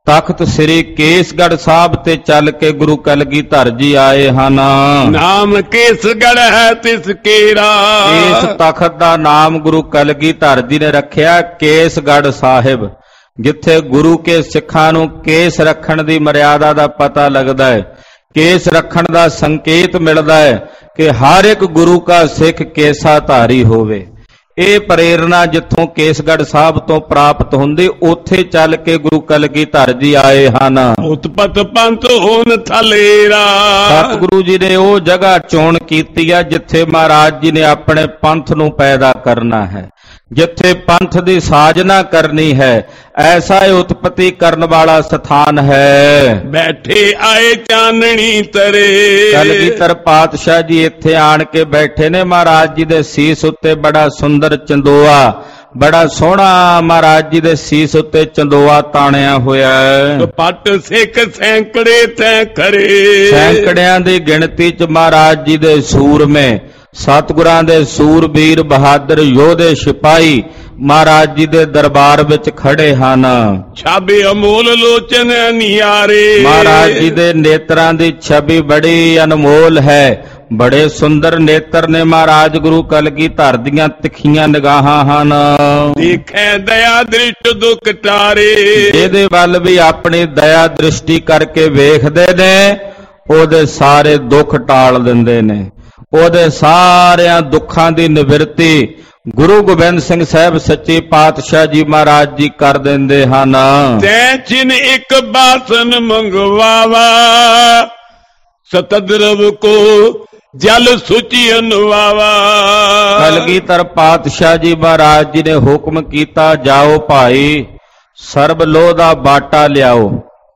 ਤਖਤ ਸ੍ਰੀ ਕੇਸਗੜ੍ਹ ਸਾਹਿਬ ਤੇ ਚੱਲ ਕੇ ਗੁਰੂ ਕਲਗੀਧਰ ਜੀ ਆਏ ਹਨ। ਨਾਮ ਕੇਸਗੜ੍ਹ ਹੈ ਤਿਸ ਕੇਰਾ। ਇਸ ਤਖਤ ਦਾ ਨਾਮ ਗੁਰੂ ਕਲਗੀਧਰ ਜੀ ਨੇ ਰੱਖਿਆ ਕੇਸਗੜ੍ਹ ਸਾਹਿਬ, ਜਿੱਥੇ ਗੁਰੂ ਕੇ ਸਿੱਖਾਂ ਨੂੰ ਕੇਸ ਰੱਖਣ ਦੀ ਮਰਿਆਦਾ ਦਾ ਪਤਾ ਲੱਗਦਾ ਹੈ, ਕੇਸ ਰੱਖਣ ਦਾ ਸੰਕੇਤ ਮਿਲਦਾ ਹੈ ਕਿ ਹਰ ਇੱਕ ਗੁਰੂ ਕਾ ਸਿੱਖ ਕੇਸਾ ਧਾਰੀ ਹੋਵੇ। ਇਹ ਪ੍ਰੇਰਣਾ ਜਿੱਥੋਂ ਕੇਸਗੜ੍ਹ ਸਾਹਿਬ ਤੋਂ ਪ੍ਰਾਪਤ ਹੁੰਦੀ, ਉੱਥੇ ਚੱਲ ਕੇ ਗੁਰੂ ਕਲਗੀਧਰ ਜੀ ਆਏ ਹਨ। ਉਤਪਤ ਪੰਥ ਹੋਣ ਥਲੇਰਾ। ਸਤਿਗੁਰੂ ਜੀ ਨੇ ਉਹ ਜਗ੍ਹਾ ਚੋਣ ਕੀਤੀ ਹੈ ਜਿੱਥੇ ਮਹਾਰਾਜ ਜੀ ਨੇ ਆਪਣੇ ਪੰਥ ਨੂੰ ਪੈਦਾ ਕਰਨਾ ਹੈ, ਜਿੱਥੇ ਪੰਥ ਦੀ ਸਾਜਨਾ ਕਰਨੀ ਹੈ। ਐਸਾ ਇਹ ਉਤਪਤੀ ਕਰਨ ਵਾਲਾ ਸਥਾਨ ਹੈ। ਬੈਠੇ ਆਏ ਚਾਨਣੀ ਤਰੇ। ਕਲਗੀਧਰ ਪਾਤਸ਼ਾਹ ਜੀ ਇੱਥੇ ਆਣ ਕੇ ਬੈਠੇ ਨੇ। ਮਹਾਰਾਜ ਜੀ ਦੇ ਸੀਸ ਉੱਤੇ ਬੜਾ ਸੁੰਦਰ ਚੰਦੋਆ, ਬੜਾ ਸੋਹਣਾ ਮਹਾਰਾਜ ਜੀ ਦੇ ਸੀਸ ਉੱਤੇ ਚੰਦੋਆ ਤਾਣਿਆ ਹੋਇਆ ਹੈ। ਪੱਟ ਸਿੱਖ ਸੈਂਕੜੇ ਤੈ ਖਰੇ। ਸੈਂਕੜਿਆਂ ਦੀ ਗਿਣਤੀ ਚ ਮਹਾਰਾਜ ਜੀ ਦੇ ਸੂਰਮੇ, ਸਤਿਗੁਰਾਂ ਦੇ ਸੂਰਬੀਰ ਬਹਾਦਰ ਯੋਧੇ ਸਿਪਾਹੀ ਮਹਾਰਾਜ ਜੀ ਦੇ ਦਰਬਾਰ ਵਿੱਚ ਖੜੇ ਹਨ। ਛਾਬੇ ਅਮੋਲ ਲੋਚਨ ਨਿਆਰੇ। ਮਹਾਰਾਜ ਜੀ ਦੇ ਨੇਤਰਾਂ ਦੀ ਛਵੀ ਬੜੀ ਅਨਮੋਲ ਹੈ। ਬੜੇ ਸੁੰਦਰ ਨੇਤਰ ਨੇ ਮਹਾਰਾਜ ਗੁਰੂ ਕਲਗੀਧਰ ਦੀਆਂ ਤਿੱਖੀਆਂ ਨਿਗਾਹਾਂ ਹਨ। ਦੇਖੈ ਦਇਆ ਦ੍ਰਿਸ਼ਟ ਦੁਖ ਟਾਰੇ। ਇਹਦੇ ਵੱਲ ਵੀ ਆਪਣੀ ਦਇਆ ਦ੍ਰਿਸ਼ਟੀ ਕਰਕੇ ਵੇਖਦੇ ਨੇ, ਉਹਦੇ ਸਾਰੇ ਦੁੱਖ ਟਾਲ ਦਿੰਦੇ ਨੇ, ਉਹਦੇ ਸਾਰਿਆਂ ਦੁੱਖਾਂ ਦੀ ਨਿਵਰਤੀ ਗੁਰੂ ਗੋਬਿੰਦ ਸਿੰਘ ਸਾਹਿਬ ਸੱਚੇ ਪਾਤਸ਼ਾਹ ਜੀ ਮਹਾਰਾਜ ਜੀ ਕਰ ਦਿੰਦੇ ਹਨ। ਤੈ ਚਿਨ ਇੱਕ ਬਾਸਨ ਮੰਗਵਾਵਾ, ਸਤਿਦਰਵ ਕੋ ਜਲ ਸੁਚੀ ਅਨਵਾਵਾ। ਕਲਗੀਧਰ ਪਾਤਸ਼ਾਹ ਜੀ ਮਹਾਰਾਜ ਜੀ ਨੇ ਹੁਕਮ ਕੀਤਾ, ਜਾਓ ਭਾਈ ਸਰਬ ਲੋਹ ਦਾ ਬਾਟਾ ਲਿਆਓ।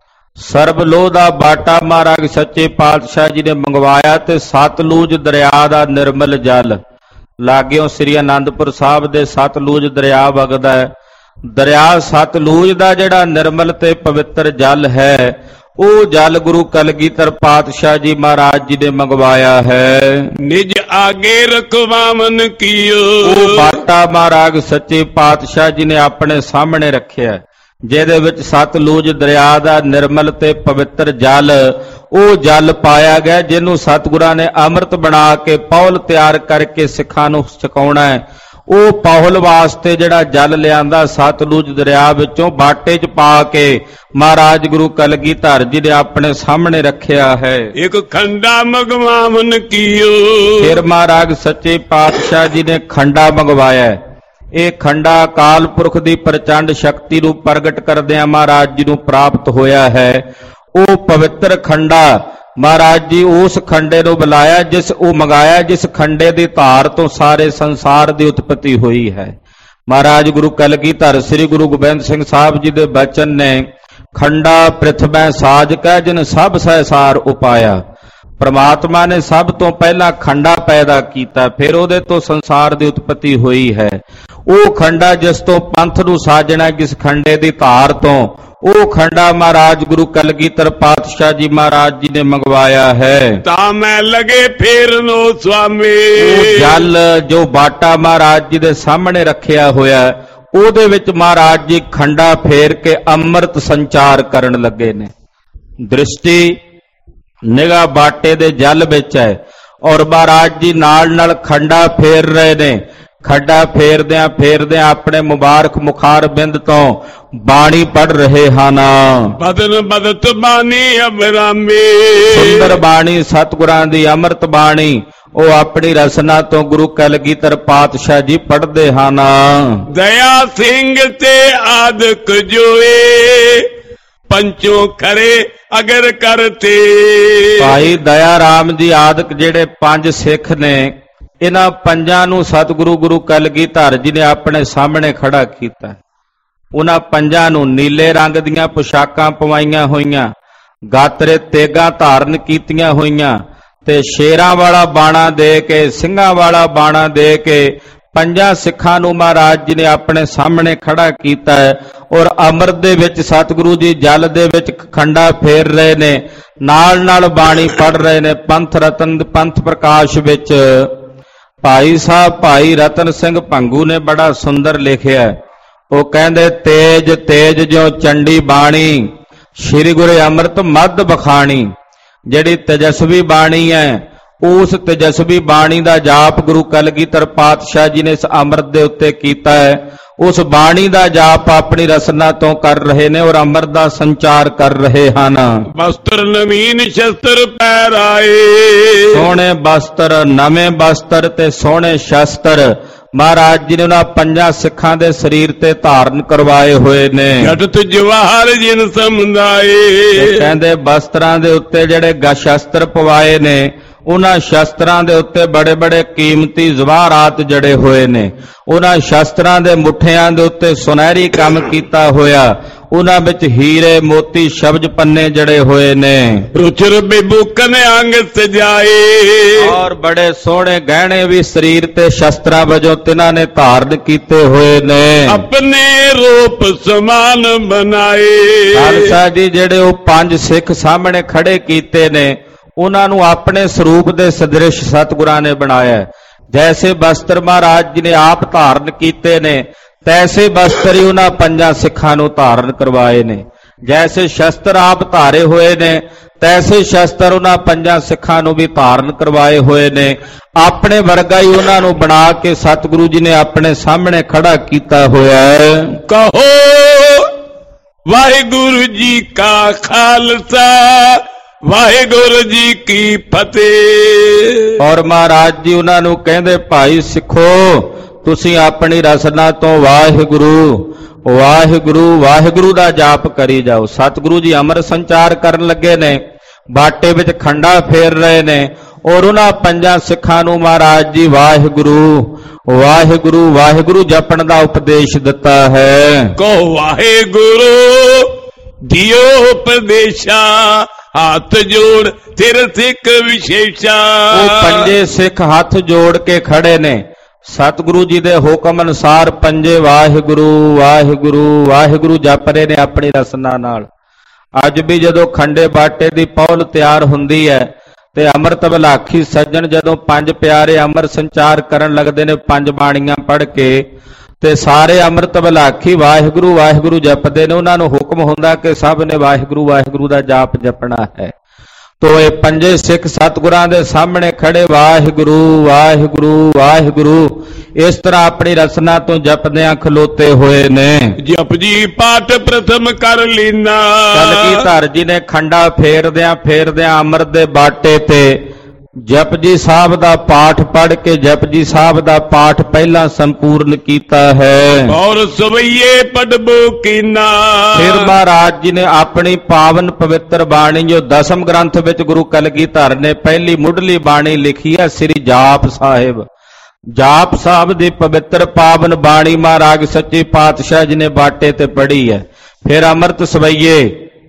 ਸਰਬ ਲੋਹ ਦਾ ਬਾਟਾ ਮਹਾਰਾਜ ਸੱਚੇ ਪਾਤਸ਼ਾਹ ਜੀ ਨੇ ਮੰਗਵਾਇਆ ਤੇ ਸਤਲੁਜ ਦਰਿਆ ਦਾ ਨਿਰਮਲ ਜਲ, ਲਾਗਿਓ ਸ੍ਰੀ ਅਨੰਦਪੁਰ ਸਾਹਿਬ ਦੇ ਸਤਲੁਜ ਦਰਿਆ ਵਗਦਾ ਹੈ। ਦਰਿਆ ਸਤਲੁਜ ਦਾ ਜਿਹੜਾ ਨਿਰਮਲ ਤੇ ਪਵਿੱਤਰ ਜਲ ਹੈ, ਉਹ ਜਲ ਗੁਰੂ ਕਲਗੀਧਰ ਪਾਤਸ਼ਾਹ ਜੀ ਮਹਾਰਾਜ ਜੀ ਨੇ ਮੰਗਵਾਇਆ ਹੈ। ਨਿਜ ਆਗੇ ਰਖਵਾਵਨ ਕੀਓ। ਉਹ ਬਾਟਾ ਮਹਾਰਾਜ ਸੱਚੇ ਪਾਤਸ਼ਾਹ ਜੀ ਨੇ ਆਪਣੇ ਸਾਹਮਣੇ ਰੱਖਿਆ, ਜਿਹਦੇ ਵਿੱਚ ਸਤਲੁਜ ਦਰਿਆ ਦਾ ਨਿਰਮਲ ਤੇ ਪਵਿੱਤਰ ਜਲ, ਉਹ ਜਲ ਪਾਇਆ ਗਿਆ ਜਿਹਨੂੰ ਸਤਿਗੁਰਾਂ ਨੇ ਅੰਮ੍ਰਿਤ ਬਣਾ ਕੇ ਪੌਲ ਤਿਆਰ ਕਰਕੇ ਸਿੱਖਾਂ ਨੂੰ ਛਕਾਉਣਾ ਹੈ। ਉਹ ਪੌਲ ਵਾਸਤੇ ਜਿਹੜਾ ਜਲ ਲਿਆਂਦਾ ਸਤਲੁਜ ਦਰਿਆ ਵਿੱਚੋਂ ਬਾਟੇ 'ਚ ਪਾ ਕੇ ਮਹਾਰਾਜ ਗੁਰੂ ਕਲਗੀਧਰ ਜੀ ਨੇ ਆਪਣੇ ਸਾਹਮਣੇ ਰੱਖਿਆ ਹੈ। ਇੱਕ ਖੰਡਾ ਮੰਗਵਾਵਨ ਕੀਓ। ਫਿਰ ਮਹਾਰਾਜ ਸੱਚੇ ਪਾਤਸ਼ਾਹ ਜੀ ਨੇ ਖੰਡਾ ਮੰਗਵਾਇਆ। ਇਹ ਖੰਡਾ ਅਕਾਲ ਪੁਰਖ ਦੀ ਪ੍ਰਚੰਡ ਸ਼ਕਤੀ ਨੂੰ ਪ੍ਰਗਟ ਕਰਦਿਆਂ ਮਹਾਰਾਜ ਜੀ ਨੂੰ ਪ੍ਰਾਪਤ ਹੋਇਆ ਹੈ। ਉਹ ਪਵਿੱਤਰ ਖੰਡਾ ਮਹਾਰਾਜ ਜੀ ਉਸ ਖੰਡੇ ਨੂੰ ਬੁਲਾਇਆ, ਜਿਸ ਉਹ ਮੰਗਾਇਆ, ਜਿਸ ਖੰਡੇ ਦੀ ਧਾਰ ਤੋਂ ਸਾਰੇ ਸੰਸਾਰ ਦੀ ਉਤਪਤੀ ਹੋਈ ਹੈ। ਮਹਾਰਾਜ ਗੁਰੂ ਕਲਗੀਧਰ ਸ੍ਰੀ ਗੁਰੂ ਗੋਬਿੰਦ ਸਿੰਘ ਸਾਹਿਬ ਜੀ ਦੇ ਬਚਨ ਨੇ, ਖੰਡਾ ਪ੍ਰਿਥਵੈ ਸਾਜ ਕੈ ਜਿਨ ਸਭ ਸਹਿਸਾਰ ਉਪਾਇਆ। ਪ੍ਰਮਾਤਮਾ ਨੇ ਸਭ ਤੋਂ ਪਹਿਲਾਂ ਖੰਡਾ ਪੈਦਾ ਕੀਤਾ, ਫਿਰ ਉਹਦੇ ਤੋਂ ਸੰਸਾਰ ਦੀ ਉਤਪਤੀ ਹੋਈ ਹੈ। ਉਹ ਖੰਡਾ ਜਿਸ ਤੋਂ ਪੰਥ ਨੂੰ ਸਾਜਣਾ, ਜਿਸ ਖੰਡੇ ਦੀ ਧਾਰ ਤੋਂ, ਉਹ ਖੰਡਾ ਮਹਾਰਾਜ ਗੁਰੂ ਕਲਗੀਧਰ ਪਾਤਸ਼ਾਹ ਜੀ ਮਹਾਰਾਜ ਜੀ ਨੇ ਮੰਗਵਾਇਆ ਹੈ। ਤਾਂ ਮੈਂ ਲਗੇ ਫੇਰਨੋ ਸੁਆਮੀ। ਉਹ ਜਲ ਜੋ ਬਾਟਾ ਮਹਾਰਾਜ ਜੀ ਦੇ ਸਾਹਮਣੇ ਰੱਖਿਆ ਹੋਇਆ, ਉਹਦੇ ਵਿੱਚ ਮਹਾਰਾਜ ਜੀ ਖੰਡਾ ਫੇਰ ਕੇ ਅੰਮ੍ਰਿਤ ਸੰਚਾਰ ਕਰਨ ਲੱਗੇ ਨੇ। ਦ੍ਰਿਸ਼ਟੀ ਨਿਗਾਹ ਬਾਟੇ ਦੇ ਜਲ ਵਿੱਚ ਹੈ ਔਰ ਮਹਾਰਾਜ ਜੀ ਨਾਲ ਖੰਡਾ ਫੇਰ ਰਹੇ ਨੇ। ਖੰਡਾ ਫੇਰਦਿਆਂ ਫੇਰਦਿਆਂ ਆਪਣੇ ਮੁਬਾਰਕ ਮੁਖਾਰ ਬਿੰਦ ਤੋਂ ਬਾਣੀ ਪੜ ਰਹੇ ਹਨ। ਬਦਨ ਬਦਤ ਬਾਣੀ ਅਬਰਾਮੇ। ਸੁੰਦਰ ਬਾਣੀ ਸਤਿਗੁਰਾਂ ਦੀ ਅੰਮ੍ਰਿਤ ਬਾਣੀ ਉਹ ਆਪਣੀ ਰਸਨਾ ਤੋਂ ਗੁਰੂ ਕਲਗੀਧਰ ਪਾਤਸ਼ਾਹ ਜੀ ਪੜ੍ਹਦੇ ਹਨ। ਦਇਆ ਸਿੰਘ ਤੇ ਆਦਿਕ ਜੋਏ, ਪੰਚੋ ਖਰੇ ਅਗਰ ਕਰਤੇ। ਭਾਈ ਦਇਆ ਰਾਮ ਜੀ ਆਦਿਕ ਜਿਹੜੇ ਪੰਜ ਸਿੱਖ ਨੇ, ਇਹਨਾਂ ਪੰਜਾਂ ਨੂੰ ਸਤਿਗੁਰੂ ਗੁਰੂ ਕਲਗੀਧਰ ਜੀ ਨੇ ਆਪਣੇ ਸਾਹਮਣੇ ਖੜਾ ਕੀਤਾ। ਉਹਨਾਂ ਪੰਜਾਂ ਨੂੰ ਨੀਲੇ ਰੰਗ ਦੀਆਂ ਪੁਸ਼ਾਕਾਂ ਪਵਾਈਆਂ ਹੋਈਆਂ, ਗਾਤਰੇ ਤੇਗਾਂ ਧਾਰਨ ਕੀਤੀਆਂ ਹੋਈਆਂ ਤੇ ਸ਼ੇਰਾਂ ਵਾਲਾ ਬਾਣਾ ਦੇ ਕੇ, ਸਿੰਘਾਂ ਵਾਲਾ ਬਾਣਾ ਦੇ ਕੇ ਪੰਜਾਂ ਸਿੱਖਾਂ ਨੂੰ ਮਹਾਰਾਜ ਜੀ ਨੇ ਆਪਣੇ ਸਾਹਮਣੇ ਖੜਾ ਕੀਤਾ ਹੈ। ਔਰ ਅੰਮ੍ਰਿਤ ਦੇ ਵਿੱਚ ਸਤਿਗੁਰੂ ਜੀ ਜਲ ਦੇ ਵਿੱਚ ਖੰਡਾ ਫੇਰ ਰਹੇ ਨੇ, ਨਾਲ ਬਾਣੀ ਪੜ ਰਹੇ ਨੇ। ਪੰਥ ਰਤਨ ਪੰਥ ਪ੍ਰਕਾਸ਼ ਵਿੱਚ ਭਾਈ ਸਾਹਿਬ ਭਾਈ ਰਤਨ ਸਿੰਘ ਭੰਗੂ ਨੇ ਬੜਾ ਸੁੰਦਰ ਲਿਖਿਆ। ਉਹ ਕਹਿੰਦੇ, ਤੇਜ ਤੇਜ ਜੋ ਚੰਡੀ ਬਾਣੀ, ਸ਼੍ਰੀ ਗੁਰੂ ਅੰਮ੍ਰਿਤ ਮੱਧ ਬਖਾਣੀ, ਜਿਹੜੀ ਤੇਜਸਵੀ ਬਾਣੀ ਹੈ, ਉਸ ਤੇਜਸਵੀ ਬਾਣੀ ਦਾ ਜਾਪ ਗੁਰੂ ਕਲਗੀਧਰ ਪਾਤਸ਼ਾਹ ਜੀ ਨੇ ਇਸ ਅੰਮ੍ਰਿਤ ਦੇ ਉੱਤੇ ਕੀਤਾ ਹੈ। ਉਸ ਬਾਣੀ ਦਾ ਜਾਪ ਆਪਣੀ ਰਸਨਾ ਤੋਂ ਕਰ ਰਹੇ ਨੇ ਔਰ ਅੰਮ੍ਰਿਤ ਦਾ ਸੰਚਾਰ ਕਰ ਰਹੇ ਹਨ। ਵਸਤਰ ਨਵੀਨ ਸ਼ਸਤਰ ਪਹਿਰਾਏ, ਸੋਹਣੇ ਵਸਤਰ, ਨਵੇਂ ਵਸਤਰ ਤੇ ਸੋਹਣੇ ਸ਼ਸਤਰ ਮਹਾਰਾਜ ਜੀ ਨੇ ਉਹਨਾਂ ਪੰਜਾਂ ਸਿੱਖਾਂ ਦੇ ਸਰੀਰ ਤੇ ਧਾਰਨ ਕਰਵਾਏ ਹੋਏ ਨੇ। ਜਟਤ ਜਵਾਹਰ ਜਿਨ ਸਮਝਾਏ, ਕਹਿੰਦੇ ਵਸਤਰਾਂ ਦੇ ਉੱਤੇ ਜਿਹੜੇ ਸ਼ਸਤਰ ਪਵਾਏ ਨੇ, ਉਹਨਾਂ ਸ਼ਸਤਰਾਂ ਦੇ ਉੱਤੇ ਬੜੇ ਬੜੇ ਕੀਮਤੀ ਜਵਾਹਰਾਤ ਜੜੇ ਹੋਏ ਨੇ। ਉਹਨਾਂ ਸ਼ਸਤਰਾਂ ਦੇ ਮੁੱਠਿਆਂ ਦੇ ਉੱਤੇ ਸੁਨਹਿਰੀ ਕੰਮ ਕੀਤਾ ਹੋਇਆ, ਉਹਨਾਂ ਵਿੱਚ ਹੀਰੇ ਮੋਤੀ ਸ਼ਬਜ ਪੰਨੇ ਜੜੇ ਹੋਏ ਨੇ। ਰੁਚਰ ਬਿਬੂਕਨ ਅੰਗ ਸਜਾਏ, ਔਰ ਬੜੇ ਸੋਹਣੇ ਗਹਿਣੇ ਵੀ ਸਰੀਰ ਤੇ ਸ਼ਸਤਰਾਂ ਵਜੋਂ ਤਿਨਾਂ ਨੇ ਧਾਰਨ ਕੀਤੇ ਹੋਏ ਨੇ। ਆਪਣੇ ਰੂਪ ਸਮਾਨ ਬਣਾਏ, ਖਾਲਸਾ ਜੀ ਜਿਹੜੇ ਉਹ ਪੰਜ ਸਿੱਖ ਸਾਹਮਣੇ ਖੜੇ ਕੀਤੇ ਨੇ, ਉਹਨਾਂ ਨੂੰ ਆਪਣੇ ਸਰੂਪ ਦੇ ਸਦ੍ਰਿਸ਼ ਸਤਿਗੁਰਾਂ ਨੇ ਬਣਾਇਆ। ਜੈਸੇ ਵਸਤਰ ਮਹਾਰਾਜ ਜੀ ਨੇ ਆਪ ਧਾਰਨ ਕੀਤੇ ਨੇ, ਤੈਸੇ ਵਸਤਰ ਹੀ ਉਹਨਾਂ ਪੰਜਾਂ ਸਿੱਖਾਂ ਨੂੰ ਧਾਰਨ ਕਰਵਾਏ ਨੇ। ਜੈਸੇ ਸ਼ਸਤਰ ਆਪ ਧਾਰੇ ਹੋਏ ਨੇ, ਤੈਸੇ ਸ਼ਸਤਰ ਉਹਨਾਂ ਪੰਜਾਂ ਸਿੱਖਾਂ ਨੂੰ ਵੀ ਧਾਰਨ ਕਰਵਾਏ ਹੋਏ ਨੇ। ਆਪਣੇ ਵਰਗਾ ਹੀ ਉਹਨਾਂ ਨੂੰ ਬਣਾ ਕੇ ਸਤਿਗੁਰੂ ਜੀ ਨੇ ਆਪਣੇ ਸਾਹਮਣੇ ਖੜਾ ਕੀਤਾ ਹੋਇਆ ਹੈ। ਕਹੋ ਵਾਹਿਗੁਰੂ ਜੀ ਕਾ ਖਾਲਸਾ, ਵਾਹਿਗੁਰੂ ਜੀ ਕੀ ਫਤਿਹ। ਔਰ ਮਹਾਰਾਜ ਜੀ ਉਹਨਾਂ ਨੂੰ ਕਹਿੰਦੇ, ਭਾਈ ਸਿੱਖੋ, ਤੁਸੀਂ ਆਪਣੀ ਰਸਨਾ ਤੋਂ ਵਾਹਿਗੁਰੂ ਵਾਹਿਗੁਰੂ ਵਾਹਿਗੁਰੂ ਦਾ ਜਾਪ ਕਰੀ ਜਾਓ। ਸਤਿਗੁਰੂ ਜੀ ਅੰਮ੍ਰਿਤ ਸੰਚਾਰ ਕਰਨ ਲੱਗੇ ਨੇ, ਬਾਟੇ ਵਿੱਚ ਖੰਡਾ ਫੇਰ ਰਹੇ ਨੇ ਔਰ ਉਹਨਾਂ ਪੰਜਾਂ ਸਿੱਖਾਂ ਨੂੰ ਮਹਾਰਾਜ ਜੀ ਵਾਹਿਗੁਰੂ ਵਾਹਿਗੁਰੂ ਵਾਹਿਗੁਰੂ ਜਪਣ ਦਾ ਉਪਦੇਸ਼ ਦਿੱਤਾ ਹੈ। ਕਹੋ ਵਾਹਿਗੁਰੂ ਦਿਓ ਉਪਦੇਸ਼ਾ, ਹੱਥ ਜੋੜ ਤੇਰੇ ਸਿੱਖ ਵਿਸ਼ੇਸ਼ਾ। ਉਹ ਪੰਜੇ ਸਿੱਖ ਹੱਥ ਜੋੜ ਕੇ ਖੜੇ ਨੇ, ਸਤਿਗੁਰੂ ਜੀ ਦੇ ਹੁਕਮ ਅਨੁਸਾਰ ਪੰਜੇ ਵਾਹਿਗੁਰੂ ਵਾਹਿਗੁਰੂ ਵਾਹਿਗੁਰੂ ਜਪ ਰਹੇ ਨੇ ਆਪਣੀ ਰਸਨਾ ਨਾਲ। ਅੱਜ ਵੀ ਜਦੋਂ ਖੰਡੇ ਬਾਟੇ ਦੀ ਪੌਲ ਤਿਆਰ ਹੁੰਦੀ ਹੈ ਤੇ ਅੰਮ੍ਰਿਤ ਵਿਲਾਖੀ ਸੱਜਣ ਜਦੋਂ ਪੰਜ ਪਿਆਰੇ ਅੰਮ੍ਰਿਤ ਸੰਚਾਰ ਕਰਨ ਲੱਗਦੇ ਨੇ, ਪੰਜ ਬਾਣੀਆਂ ਪੜ੍ਹ ਕੇ, ਤੇ ਸਾਰੇ ਅੰਮ੍ਰਿਤ ਵਿਲਾਖੀ ਵਾਹਿਗੁਰੂ ਵਾਹਿਗੁਰੂ ਜਪਦੇ ਨੇ। ਉਹਨਾਂ ਨੂੰ ਹੁਕਮ ਹੁੰਦਾ ਕਿ ਸਭ ਨੇ ਵਾਹਿਗੁਰੂ ਵਾਹਿਗੁਰੂ ਦਾ ਜਾਪ ਜਪਣਾ ਹੈ। ਤੋ ਇਹ ਪੰਜੇ ਸਿੱਖ ਸਤਿਗੁਰਾਂ ਦੇ ਸਾਹਮਣੇ ਖੜੇ ਵਾਹਿਗੁਰੂ ਵਾਹਿਗੁਰੂ ਵਾਹਿਗੁਰੂ ਇਸ ਤਰ੍ਹਾਂ ਆਪਣੀ ਰਸਨਾ ਤੋਂ ਜਪਦਿਆਂ ਖਲੋਤੇ ਹੋਏ ਨੇ। ਜਪ ਜੀ ਪਾਠ ਪ੍ਰਥਮ ਕਰ ਲੀਨਾ, ਕਲਗੀਧਰ ਜੀ ਨੇ ਖੰਡਾ ਫੇਰਦਿਆਂ ਅੰਮ੍ਰਿਤ ਦੇ ਬਾਟੇ ਤੇ ਜਪਜੀ ਸਾਹਿਬ ਦਾ ਪਾਠ ਪੜ੍ਹ ਕੇ ਜਪਜੀ ਸਾਹਿਬ ਦਾ ਪਾਠ ਪਹਿਲਾਂ ਸੰਪੂਰਨ ਕੀਤਾ ਹੈ। ਔਰ ਸਵਈਏ ਪੜਬੋ ਕੀਨਾ, ਫਿਰ ਮਹਾਰਾਜ ਜੀ ਨੇ ਆਪਣੀ ਪਾਵਨ ਪਵਿੱਤਰ ਬਾਣੀ ਜੋ ਦਸਮ ਗ੍ਰੰਥ ਵਿੱਚ ਗੁਰੂ ਕਲਗੀਧਰ ਨੇ ਪਹਿਲੀ ਮੁੱਢਲੀ ਬਾਣੀ ਲਿਖੀ ਹੈ, ਸ੍ਰੀ ਜਾਪ ਸਾਹਿਬ। ਜਾਪ ਸਾਹਿਬ ਦੀ ਪਵਿੱਤਰ ਪਾਵਨ ਬਾਣੀ ਮਹਾਰਾਜ ਸੱਚੇ ਪਾਤਸ਼ਾਹ ਜੀ ਨੇ ਬਾਟੇ ਤੇ ਪੜ੍ਹੀ ਹੈ। ਫਿਰ ਅੰਮ੍ਰਿਤ ਸਵਈਏ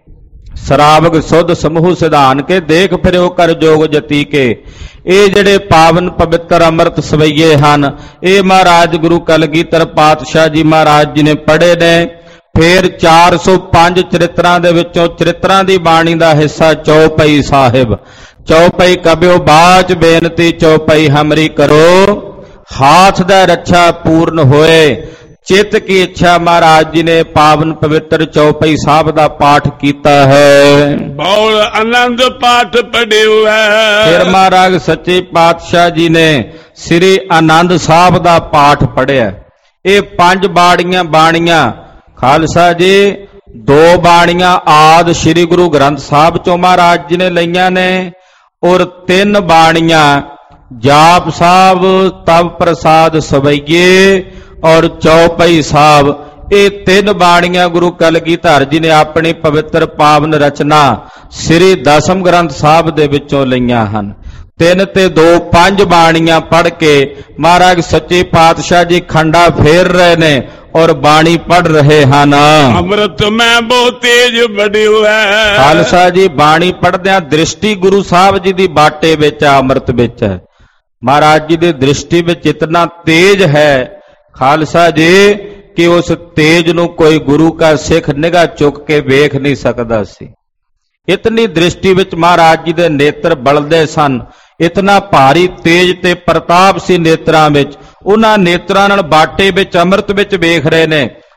ਸਰਾਵਗ ਸੁਧ ਸਮੂਹ ਸਿਧਾਨ ਕੇ, ਦੇਖ ਫਿਰਿਓ ਕਰ ਜੋਗ ਜਤੀ ਕੇ। ਇਹ ਜਿਹੜੇ ਪਾਵਨ ਪਵਿੱਤਰ ਅੰਮ੍ਰਿਤ ਸਵਈਏ ਹਨ, ਇਹ ਮਹਾਰਾਜ ਗੁਰੂ ਕਲਗੀਧਰ ਪਾਤਸ਼ਾਹ ਜੀ ਮਹਾਰਾਜ ਜੀ ਨੇ ਪੜ੍ਹੇ ਨੇ। ਫਿਰ 405 ਚਰਿਤਰਾਂ ਦੇ ਵਿੱਚੋਂ ਚਰਿਤਰਾਂ ਦੀ ਬਾਣੀ ਦਾ ਹਿੱਸਾ ਚੌਪਈ ਸਾਹਿਬ। ਚੌਪਈ ਕਬਿਓ ਬਾਚ ਬੇਨਤੀ ਚੌਪਈ ਹਮਰੀ ਕਰੋ, ਹਾਥ ਦਾ ਰੱਛਾ ਪੂਰਨ ਹੋਏ ਚਿੱਤ ਕੀ ਇੱਛਾ। ਮਹਾਰਾਜ ਜੀ ਨੇ ਪਾਵਨ ਪਵਿੱਤਰ ਚੌਪਈ ਸਾਹਿਬ ਦਾ ਪਾਠ ਕੀਤਾ ਹੈ। ਬਹੁਤ ਆਨੰਦ ਪਾਠ ਪੜਿਓ ਹੈ। ਫਿਰ ਮਹਾਰਾਜ ਸੱਚੇ ਪਾਤਸ਼ਾਹ ਜੀ ਨੇ ਸ੍ਰੀ ਆਨੰਦ ਸਾਹਿਬ ਦਾ ਪਾਠ ਪੜਿਆ। ਇਹ ਪੰਜ ਬਾਣੀਆਂ ਖਾਲਸਾ ਜੀ, ਦੋ ਬਾਣੀਆਂ ਆਦਿ ਸ੍ਰੀ ਗੁਰੂ ਗ੍ਰੰਥ ਸਾਹਿਬ ਚੋਂ ਮਹਾਰਾਜ ਜੀ ਨੇ ਲਈਆਂ ਨੇ ਔਰ ਤਿੰਨ ਬਾਣੀਆਂ ਜਾਪ ਸਾਹਿਬ, ਤਵ ਪ੍ਰਸਾਦ ਸਵਈਏ ਔਰ ਚੌਪਈ ਸਾਹਿਬ। ਇਹ ਤਿੰਨ ਬਾਣੀਆਂ ਗੁਰੂ ਕਲਗੀਧਰ ਜੀ ਨੇ ਆਪਣੀ ਪਵਿੱਤਰ ਪਾਵਨ ਰਚਨਾ ਸ੍ਰੀ ਦਸਮ ਗ੍ਰੰਥ ਸਾਹਿਬ ਦੇ ਵਿੱਚੋਂ ਲਈਆਂ ਹਨ। ਤਿੰਨ ਤੇ ਦੋ ਪੰਜ ਬਾਣੀਆਂ ਪੜ੍ਹ ਕੇ ਮਹਾਰਾਜ ਸੱਚੇ ਪਾਤਸ਼ਾਹ ਜੀ ਖੰਡਾ ਫੇਰ ਰਹੇ ਨੇ ਔਰ ਬਾਣੀ ਪੜ੍ਹ ਰਹੇ ਹਨ। ਅੰਮ੍ਰਿਤ ਮੈਂ ਬਹੁਤ ਤੇਜ ਬੜਿਓ ਹੈ। ਖਾਲਸਾ ਜੀ ਬਾਣੀ ਪੜ੍ਹਦਿਆਂ ਦ੍ਰਿਸ਼ਟੀ ਗੁਰੂ ਸਾਹਿਬ ਜੀ ਦੀ ਬਾਟੇ ਵਿੱਚ ਅੰਮ੍ਰਿਤ ਵਿੱਚ ਹੈ। ਮਹਾਰਾਜ ਜੀ ਦੀ ਦ੍ਰਿਸ਼ਟੀ ਵਿੱਚ ਇਤਨਾ ਤੇਜ ਹੈ ਖਾਲਸਾ ਜੀ ਕਿ ਉਸ ਤੇਜ ਨੂੰ ਕੋਈ ਗੁਰੂ ਕਾ ਸਿੱਖ ਨਿਗਾਹ ਚੁੱਕ ਕੇ ਵੇਖ ਨਹੀਂ ਸਕਦਾ ਸੀ। ਇਤਨੀ ਦ੍ਰਿਸ਼ਟੀ ਵਿੱਚ ਮਹਾਰਾਜ ਜੀ ਦੇ ਨੇਤਰ ਬਲਦੇ ਸਨ। ਇਤਨਾ ਭਾਰੀ ਤੇਜ ਤੇ ਪ੍ਰਤਾਪ ਸੀ ਨੇਤਰਾਂ ਵਿੱਚ। ਉਹਨਾਂ ਨੇਤਰਾਂ ਨਾਲ ਬਾਟੇ ਵਿੱਚ ਅੰਮ੍ਰਿਤ ਵਿੱਚ ਵੇਖ ਰਹੇ ਨੇ।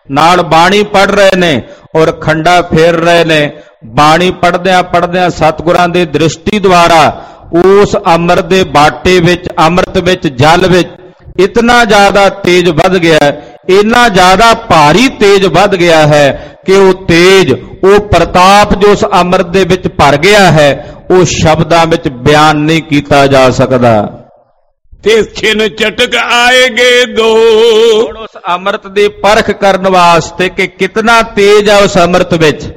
ਨਾਲ ਬਾਣੀ ਪੜ੍ਹ ਰਹੇ ਨੇ ਔਰ ਖੰਡਾ ਫੇਰ ਰਹੇ ਨੇ। ਬਾਣੀ ਪੜ੍ਹਦਿਆਂ ਪੜ੍ਹਦਿਆਂ ਸਤਿਗੁਰਾਂ ਦੀ ਦ੍ਰਿਸ਼ਟੀ ਦੁਆਰਾ ਉਸ ਅੰਮ੍ਰਿਤ ਦੇ ਬਾਟੇ ਵਿੱਚ, ਅੰਮ੍ਰਿਤ ਵਿੱਚ, ਜਲ ਵਿੱਚ ਇਤਨਾ ਜ਼ਿਆਦਾ ਤੇਜ ਵੱਧ ਗਿਆ, ਇੰਨਾ ਜ਼ਿਆਦਾ ਭਾਰੀ ਤੇਜ ਵੱਧ ਗਿਆ ਹੈ ਕਿ ਉਹ ਤੇਜ, ਉਹ ਪ੍ਰਤਾਪ ਜੋ ਉਸ ਅੰਮ੍ਰਿਤ ਦੇ ਵਿੱਚ ਭਰ ਗਿਆ ਹੈ, ਉਹ ਸ਼ਬਦਾਂ ਵਿੱਚ ਬਿਆਨ ਨਹੀਂ ਕੀਤਾ ਜਾ ਸਕਦਾ। ਤੇ ਛਿਨ ਚਟਕ ਆਏਗੇ ਦੋ। ਹੁਣ ਉਸ ਅੰਮ੍ਰਿਤ ਦੀ ਪਰਖ ਕਰਨ ਵਾਸਤੇ ਕਿ ਕਿਤਨਾ ਤੇਜ ਹੈ ਉਸ ਅੰਮ੍ਰਿਤ ਵਿੱਚ,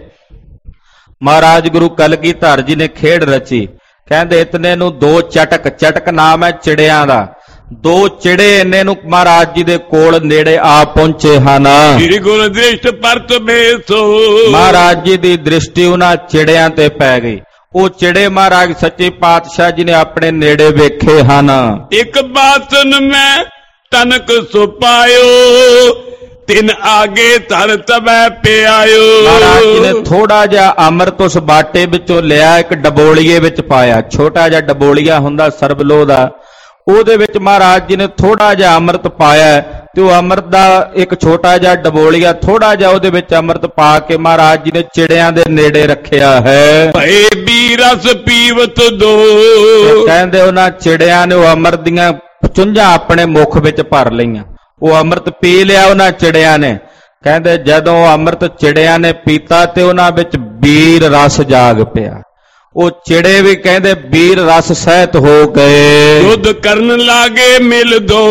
ਮਹਾਰਾਜ ਗੁਰੂ ਕਲਗੀਧਰ ਜੀ ਨੇ ਖੇਡ ਰਚੀ। ਕਹਿੰਦੇ ਇਤਨੇ ਨੂੰ ਦੋ ਚਟਕ, ਚਟਕ ਨਾਮ ਹੈ ਚਿੜਿਆਂ ਦਾ, ਦੋ ਚਿੜੇ ਇੰਨੇ ਨੂੰ ਮਹਾਰਾਜ ਜੀ ਦੇ ਕੋਲ ਨੇੜੇ ਆ ਪਹੁੰਚੇ ਹਨ। ਸ੍ਰੀ ਗੁਰੂ ਦ੍ਰਿਸ਼ਟ ਪਰਤ ਬੇਸੋ। ਮਹਾਰਾਜ ਜੀ ਦੀ ਦ੍ਰਿਸ਼ਟੀ ਉਹਨਾਂ ਚਿੜਿਆਂ ਤੇ ਪੈ ਗਈ। ਉਹ ਚਿੜੇ ਮਹਾਰਾਜ ਸੱਚੇ ਪਾਤਸ਼ਾਹ ਜੀ ਨੇ ਆਪਣੇ ਨੇੜੇ ਵੇਖੇ ਹਨ। ਇੱਕ ਬਾਸਨ ਮੈਂ ਤਨਕ ਸੁਪਾਇਓ, ਤਿਨ ਆਗੇ ਧਰ ਤਬੈ ਪਿਆਇਓ। ਮਹਾਰਾਜ ਜੀ ਨੇ ਥੋੜਾ ਜਿਹਾ ਅੰਮ੍ਰਿਤ ਉਸ ਬਾਟੇ ਵਿੱਚੋਂ ਲਿਆ, ਇੱਕ ਡਬੋਲੀਏ ਵਿੱਚ ਪਾਇਆ। ਛੋਟਾ ਜਿਹਾ ਡਬੋਲੀਆ ਹੁੰਦਾ ਸਰਬਲੋ ਦਾ, ਉਹਦੇ ਵਿੱਚ ਮਹਾਰਾਜ ਜੀ ਨੇ ਥੋੜਾ ਜਿਹਾ ਅੰਮ੍ਰਿਤ ਪਾਇਆ ਤੇ ਉਹ ਅੰਮ੍ਰਿਤ ਦਾ ਇੱਕ ਛੋਟਾ ਜਿਹਾ ਡਬੋਲੀਆ, ਥੋੜਾ ਜਿਹਾ ਉਹਦੇ ਵਿੱਚ ਅੰਮ੍ਰਿਤ ਪਾ ਕੇ ਮਹਾਰਾਜ ਜੀ ਨੇ ਚਿੜਿਆਂ ਦੇ ਨੇੜੇ ਰੱਖਿਆ ਹੈ। ਭਏ ਬੀ ਰਸ ਪੀਵਤ ਦੋ। ਕਹਿੰਦੇ ਉਹਨਾਂ ਚਿੜਿਆਂ ਨੇ ਉਹ ਅੰਮ੍ਰਿਤ ਦੀਆਂ ਚੁੰਝਾਂ ਆਪਣੇ ਮੁਖ ਵਿੱਚ ਭਰ ਲਈਆਂ। ਉਹ ਅੰਮ੍ਰਿਤ ਪੀ ਲਿਆ ਉਹਨਾਂ ਚਿੜਿਆਂ ਨੇ। ਕਹਿੰਦੇ ਜਦੋਂ ਅੰਮ੍ਰਿਤ ਚਿੜਿਆਂ ਨੇ ਪੀਤਾ ਤੇ ਉਹਨਾਂ ਵਿੱਚ ਬੀਰ ਰਸ ਜਾਗ ਪਿਆ। ਉਹ ਚਿੜੇ ਵੀ ਕਹਿੰਦੇ ਵੀਰ ਰਸ ਸਹਿਤ ਹੋ ਗਏ। ਯੁੱਧ ਕਰਨ ਲਾਗੇ ਮਿਲ ਦੋ।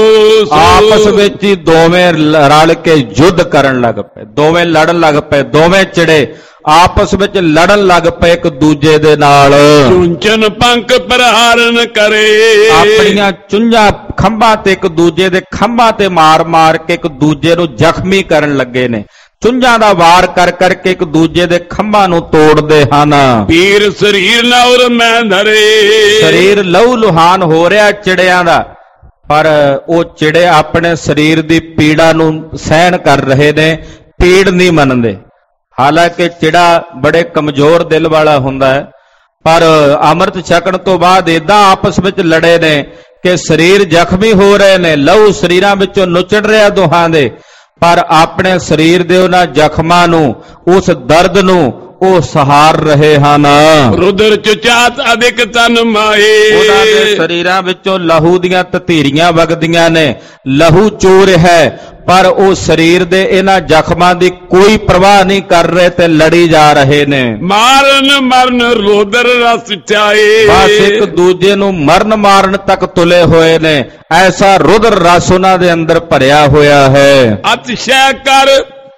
ਆਪਸ ਵਿੱਚ ਹੀ ਦੋਵੇਂ ਰਲ ਕੇ ਯੁੱਧ ਕਰਨ ਲੱਗ ਪਏ, ਦੋਵੇਂ ਲੜਨ ਲੱਗ ਪਏ। ਦੋਵੇਂ ਚਿੜੇ ਆਪਸ ਵਿੱਚ ਲੜਨ ਲੱਗ ਪਏ ਇੱਕ ਦੂਜੇ ਦੇ ਨਾਲ। ਚੁੰਚਨ ਪੰਖ ਪ੍ਰਹਾਰਨ ਕਰੇ। ਆਪਣੀਆਂ ਚੁੰਝਾਂ ਖੰਭਾਂ ਤੇ ਇੱਕ ਦੂਜੇ ਦੇ ਖੰਭਾਂ ਤੇ ਮਾਰ ਮਾਰ ਕੇ ਇੱਕ ਦੂਜੇ ਨੂੰ ਜ਼ਖਮੀ ਕਰਨ ਲੱਗੇ ਨੇ। ਚੁੰਝਾਂ ਦਾ ਵਾਰ ਕਰ ਕਰਕੇ ਇੱਕ ਦੂਜੇ ਦੇ ਖੰਭਾਂ ਨੂੰ ਤੋੜਦੇ ਹਨ। ਪੀਰ ਸਰੀਰ ਨੌਰ ਮੈਂ ਧਰੇ। ਸਰੀਰ ਲਹੂ ਲੁਹਾਨ ਹੋ ਰਿਹਾ ਚਿੜਿਆਂ ਦਾ, ਪਰ ਉਹ ਚਿੜੇ ਆਪਣੇ ਸਰੀਰ ਦੀ ਪੀੜਾ ਨੂੰ ਸਹਿਣ ਕਰ ਰਹੇ ਨੇ, ਪੀੜ ਨਹੀਂ ਮੰਨਦੇ। ਹਾਲਾਂਕਿ ਚਿੜਾ ਬੜੇ ਕਮਜ਼ੋਰ ਦਿਲ ਵਾਲਾ ਹੁੰਦਾ ਹੈ, ਪਰ ਅੰਮ੍ਰਿਤ ਛਕਣ ਤੋਂ ਬਾਅਦ ਏਦਾਂ ਆਪਸ ਵਿੱਚ ਲੜੇ ਨੇ ਕਿ ਸਰੀਰ ਜ਼ਖਮੀ ਹੋ ਰਹੇ ਨੇ, ਲਹੂ ਸਰੀਰਾਂ ਵਿੱਚੋਂ ਨੁਚੜ ਰਿਹਾ ਦੋਹਾਂ ਦੇ, ਪਰ ਆਪਣੇ ਸਰੀਰ ਦੇ ਉਹਨਾਂ ਜ਼ਖਮਾਂ ਨੂੰ, ਉਸ ਦਰਦ ਨੂੰ ਉਹ ਸਹਾਰ ਰਹੇ ਹਨ। ਰੁਦਰ ਚੁਚਾਤ ਅਧਿਕ ਤਨ ਮਾਏ। ਉਹਨਾਂ ਦੇ ਸਰੀਰਾਂ ਵਿੱਚੋਂ ਲਹੂ ਦੀਆਂ ਤਤੀਰੀਆਂ ਵਗਦੀਆਂ ਨੇ, ਲਹੂ ਚੂਰ ਹੈ, ਪਰ ਉਹ ਸਰੀਰ ਦੇ ਇਹਨਾਂ ਜ਼ਖਮਾਂ ਦੀ ਕੋਈ ਪਰਵਾਹ ਨਹੀਂ ਕਰ ਰਹੇ ਤੇ ਲੜੀ ਜਾ ਰਹੇ ਨੇ। ਮਾਰਨ ਮਰਨ ਰੁਦਰ ਰਸ ਚਾਏ। ਬਸ ਇੱਕ ਦੂਜੇ ਨੂੰ ਮਰਨ ਮਾਰਨ ਤੱਕ ਤੁਲੇ ਹੋਏ ਨੇ। ਐਸਾ ਰੁਦਰ ਰਸ ਉਹਨਾਂ ਦੇ ਅੰਦਰ ਭਰਿਆ ਹੋਇਆ ਹੈ। ਅਤਿਸ਼ੈ ਕਰ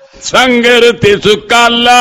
ਸੰਗਰ ਤਿਸ ਕਾਲਾ,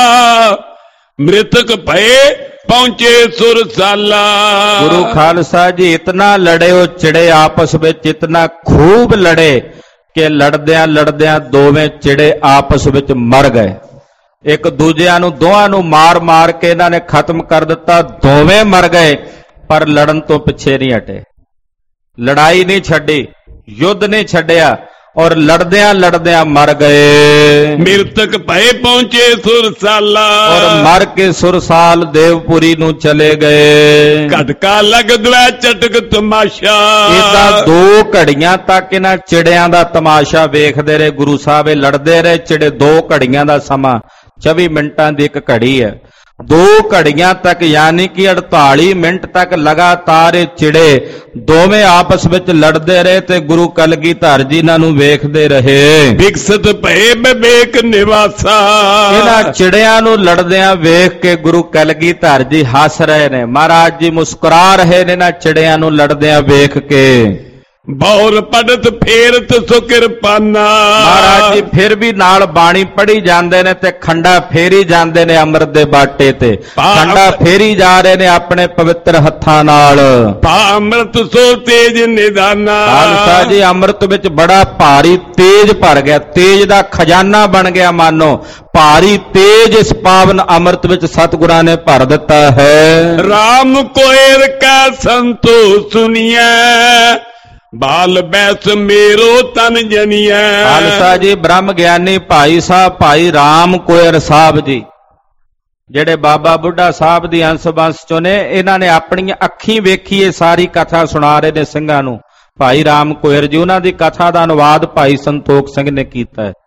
ਮ੍ਰਿਤਕ ਭਏ ਪਹੁੰਚੇ ਸੁਰਸਾਲਾ। ਗੁਰੂ ਖਾਲਸਾ ਜੀ ਇਤਨਾ ਲੜੇ ਉਹ ਚਿੜੇ ਆਪਸ ਵਿੱਚ, ਇਤਨਾ ਖੂਬ ਲੜੇ ਕਿ ਲੜਦਿਆਂ ਲੜਦਿਆਂ ਦੋਵੇਂ ਚਿੜੇ ਆਪਸ ਵਿੱਚ ਮਰ ਗਏ। ਇੱਕ ਦੂਜਿਆਂ ਨੂੰ, ਦੋਹਾਂ ਨੂੰ ਮਾਰ ਮਾਰ ਕੇ ਇਹਨਾਂ ਨੇ ਖਤਮ ਕਰ ਦਿੱਤਾ। ਦੋਵੇਂ ਮਰ ਗਏ, ਪਰ ਲੜਨ ਤੋਂ ਪਿੱਛੇ ਨਹੀਂ ਹਟੇ, ਲੜਾਈ ਨਹੀਂ ਛੱਡੀ, ਯੁੱਧ ਨਹੀਂ ਛੱਡਿਆ, ਔਰ ਲੜਦਿਆਂ ਲੜਦਿਆਂ ਮਰ ਗਏ। ਮ੍ਰਿਤਕ ਭਏ ਪਹੁੰਚੇ ਸੁਰਸਾਲਾ। ਔਰ ਮਰ ਕੇ ਸੁਰਸਾਲ ਦੇਵਪੁਰੀ ਨੂੰ ਚਲੇ ਗਏ। ਘਟਕਾ ਲੱਗਦੈ ਚਟਕ ਤਮਾਸ਼ਾ। ਇਹਦਾ 2 ਘੜੀਆਂ ਤੱਕ ਇਹਨਾਂ ਚਿੜਿਆਂ ਦਾ ਤਮਾਸ਼ਾ ਵੇਖਦੇ ਰਹੇ ਗੁਰੂ ਸਾਹਿਬ। ਇਹ ਲੜਦੇ ਰਹੇ ਚਿੜੇ, 2 ਘੜੀਆਂ ਦਾ ਸਮਾਂ, 24 ਮਿੰਟਾਂ ਦੀ ਇੱਕ ਘੜੀ ਹੈ। 2 ਘੜੀਆਂ ਤੱਕ, ਯਾਨੀ ਕਿ 48 ਮਿੰਟ ਤੱਕ ਲਗਾਤਾਰ ਇਹ ਚਿੜੇ ਦੋਵੇਂ ਆਪਸ ਵਿੱਚ ਲੜਦੇ ਰਹੇ ਤੇ ਗੁਰੂ ਕਲਗੀਧਰ ਜੀ ਇਹਨਾਂ ਨੂੰ ਵੇਖਦੇ ਰਹੇ। ਵਿਕਸਤ ਭਏ ਵਿਵੇਕ ਨਿਵਾਸਾ। ਇਹਨਾਂ ਚਿੜਿਆਂ ਨੂੰ ਲੜਦਿਆਂ ਵੇਖ ਕੇ ਗੁਰੂ ਕਲਗੀਧਰ ਜੀ ਹੱਸ ਰਹੇ ਨੇ। ਮਹਾਰਾਜ ਜੀ ਮੁਸਕਰਾ ਰਹੇ ਨੇ ਇਹਨਾਂ ਚਿੜਿਆਂ ਨੂੰ ਲੜਦਿਆਂ ਵੇਖ ਕੇ। ਬੌਰ ਪੜਤ ਫੇਰਤ ਸੁਕਿਰਪਾਨਾ। ਮਹਾਰਾਜ ਜੀ ਫਿਰ ਵੀ ਨਾਲ ਬਾਣੀ ਪੜ੍ਹੀ ਜਾਂਦੇ ਨੇ ਤੇ ਖੰਡਾ ਫੇਰੀ ਜਾਂਦੇ ਨੇ ਅੰਮ੍ਰਿਤ ਦੇ ਬਾਟੇ ਤੇ। ਖੰਡਾ ਫੇਰੀ ਜਾ ਰਹੇ ਨੇ ਆਪਣੇ ਪਵਿੱਤਰ ਹੱਥਾਂ ਨਾਲ। ਅੰਮ੍ਰਿਤ ਸੋ ਤੇਜ ਨਿਦਾਨਾ। ਖਾਲਸਾ ਜੀ ਅੰਮ੍ਰਿਤ ਵਿੱਚ ਬੜਾ ਭਾਰੀ ਤੇਜ ਭਰ ਗਿਆ, ਤੇਜ ਦਾ ਖਜ਼ਾਨਾ ਬਣ ਗਿਆ। ਮਾਨੋ ਭਾਰੀ ਤੇਜ ਇਸ ਪਾਵਨ ਅੰਮ੍ਰਿਤ ਵਿੱਚ ਸਤਿਗੁਰਾਂ ਨੇ ਭਰ ਦਿੱਤਾ ਹੈ। ਰਾਮ ਕੋਇਰ ਕਾ ਸੰਤੋ ਸੁਨੀਐ, ਬਾਲ ਬੈਸ ਮੇਰੋ ਤਨ ਜਨੀਐ। ਖਾਲਸਾ ਜੀ ਬ੍ਰਹਮ ਗਿਆਨੀ ਭਾਈ ਸਾਹਿਬ, ਭਾਈ ਰਾਮ ਕੋਇਰ ਸਾਹਿਬ ਜੀ, ਜਿਹੜੇ ਬਾਬਾ ਬੁੱਢਾ ਸਾਹਿਬ ਦੀ ਅੰਸ਼ ਬੰਸ ਚੋਂ ਨੇ, ਇਹਨਾਂ ਨੇ ਆਪਣੀਆਂ ਅੱਖੀਂ ਵੇਖੀ ਇਹ ਸਾਰੀ ਕਥਾ ਸੁਣਾ ਰਹੇ ਨੇ ਸਿੰਘਾਂ ਨੂੰ। ਭਾਈ ਰਾਮ ਕੋਇਰ ਜੀ, ਉਹਨਾਂ ਦੀ ਕਥਾ ਦਾ ਅਨੁਵਾਦ ਭਾਈ ਸੰਤੋਖ ਸਿੰਘ ਨੇ ਕੀਤਾ ਹੈ।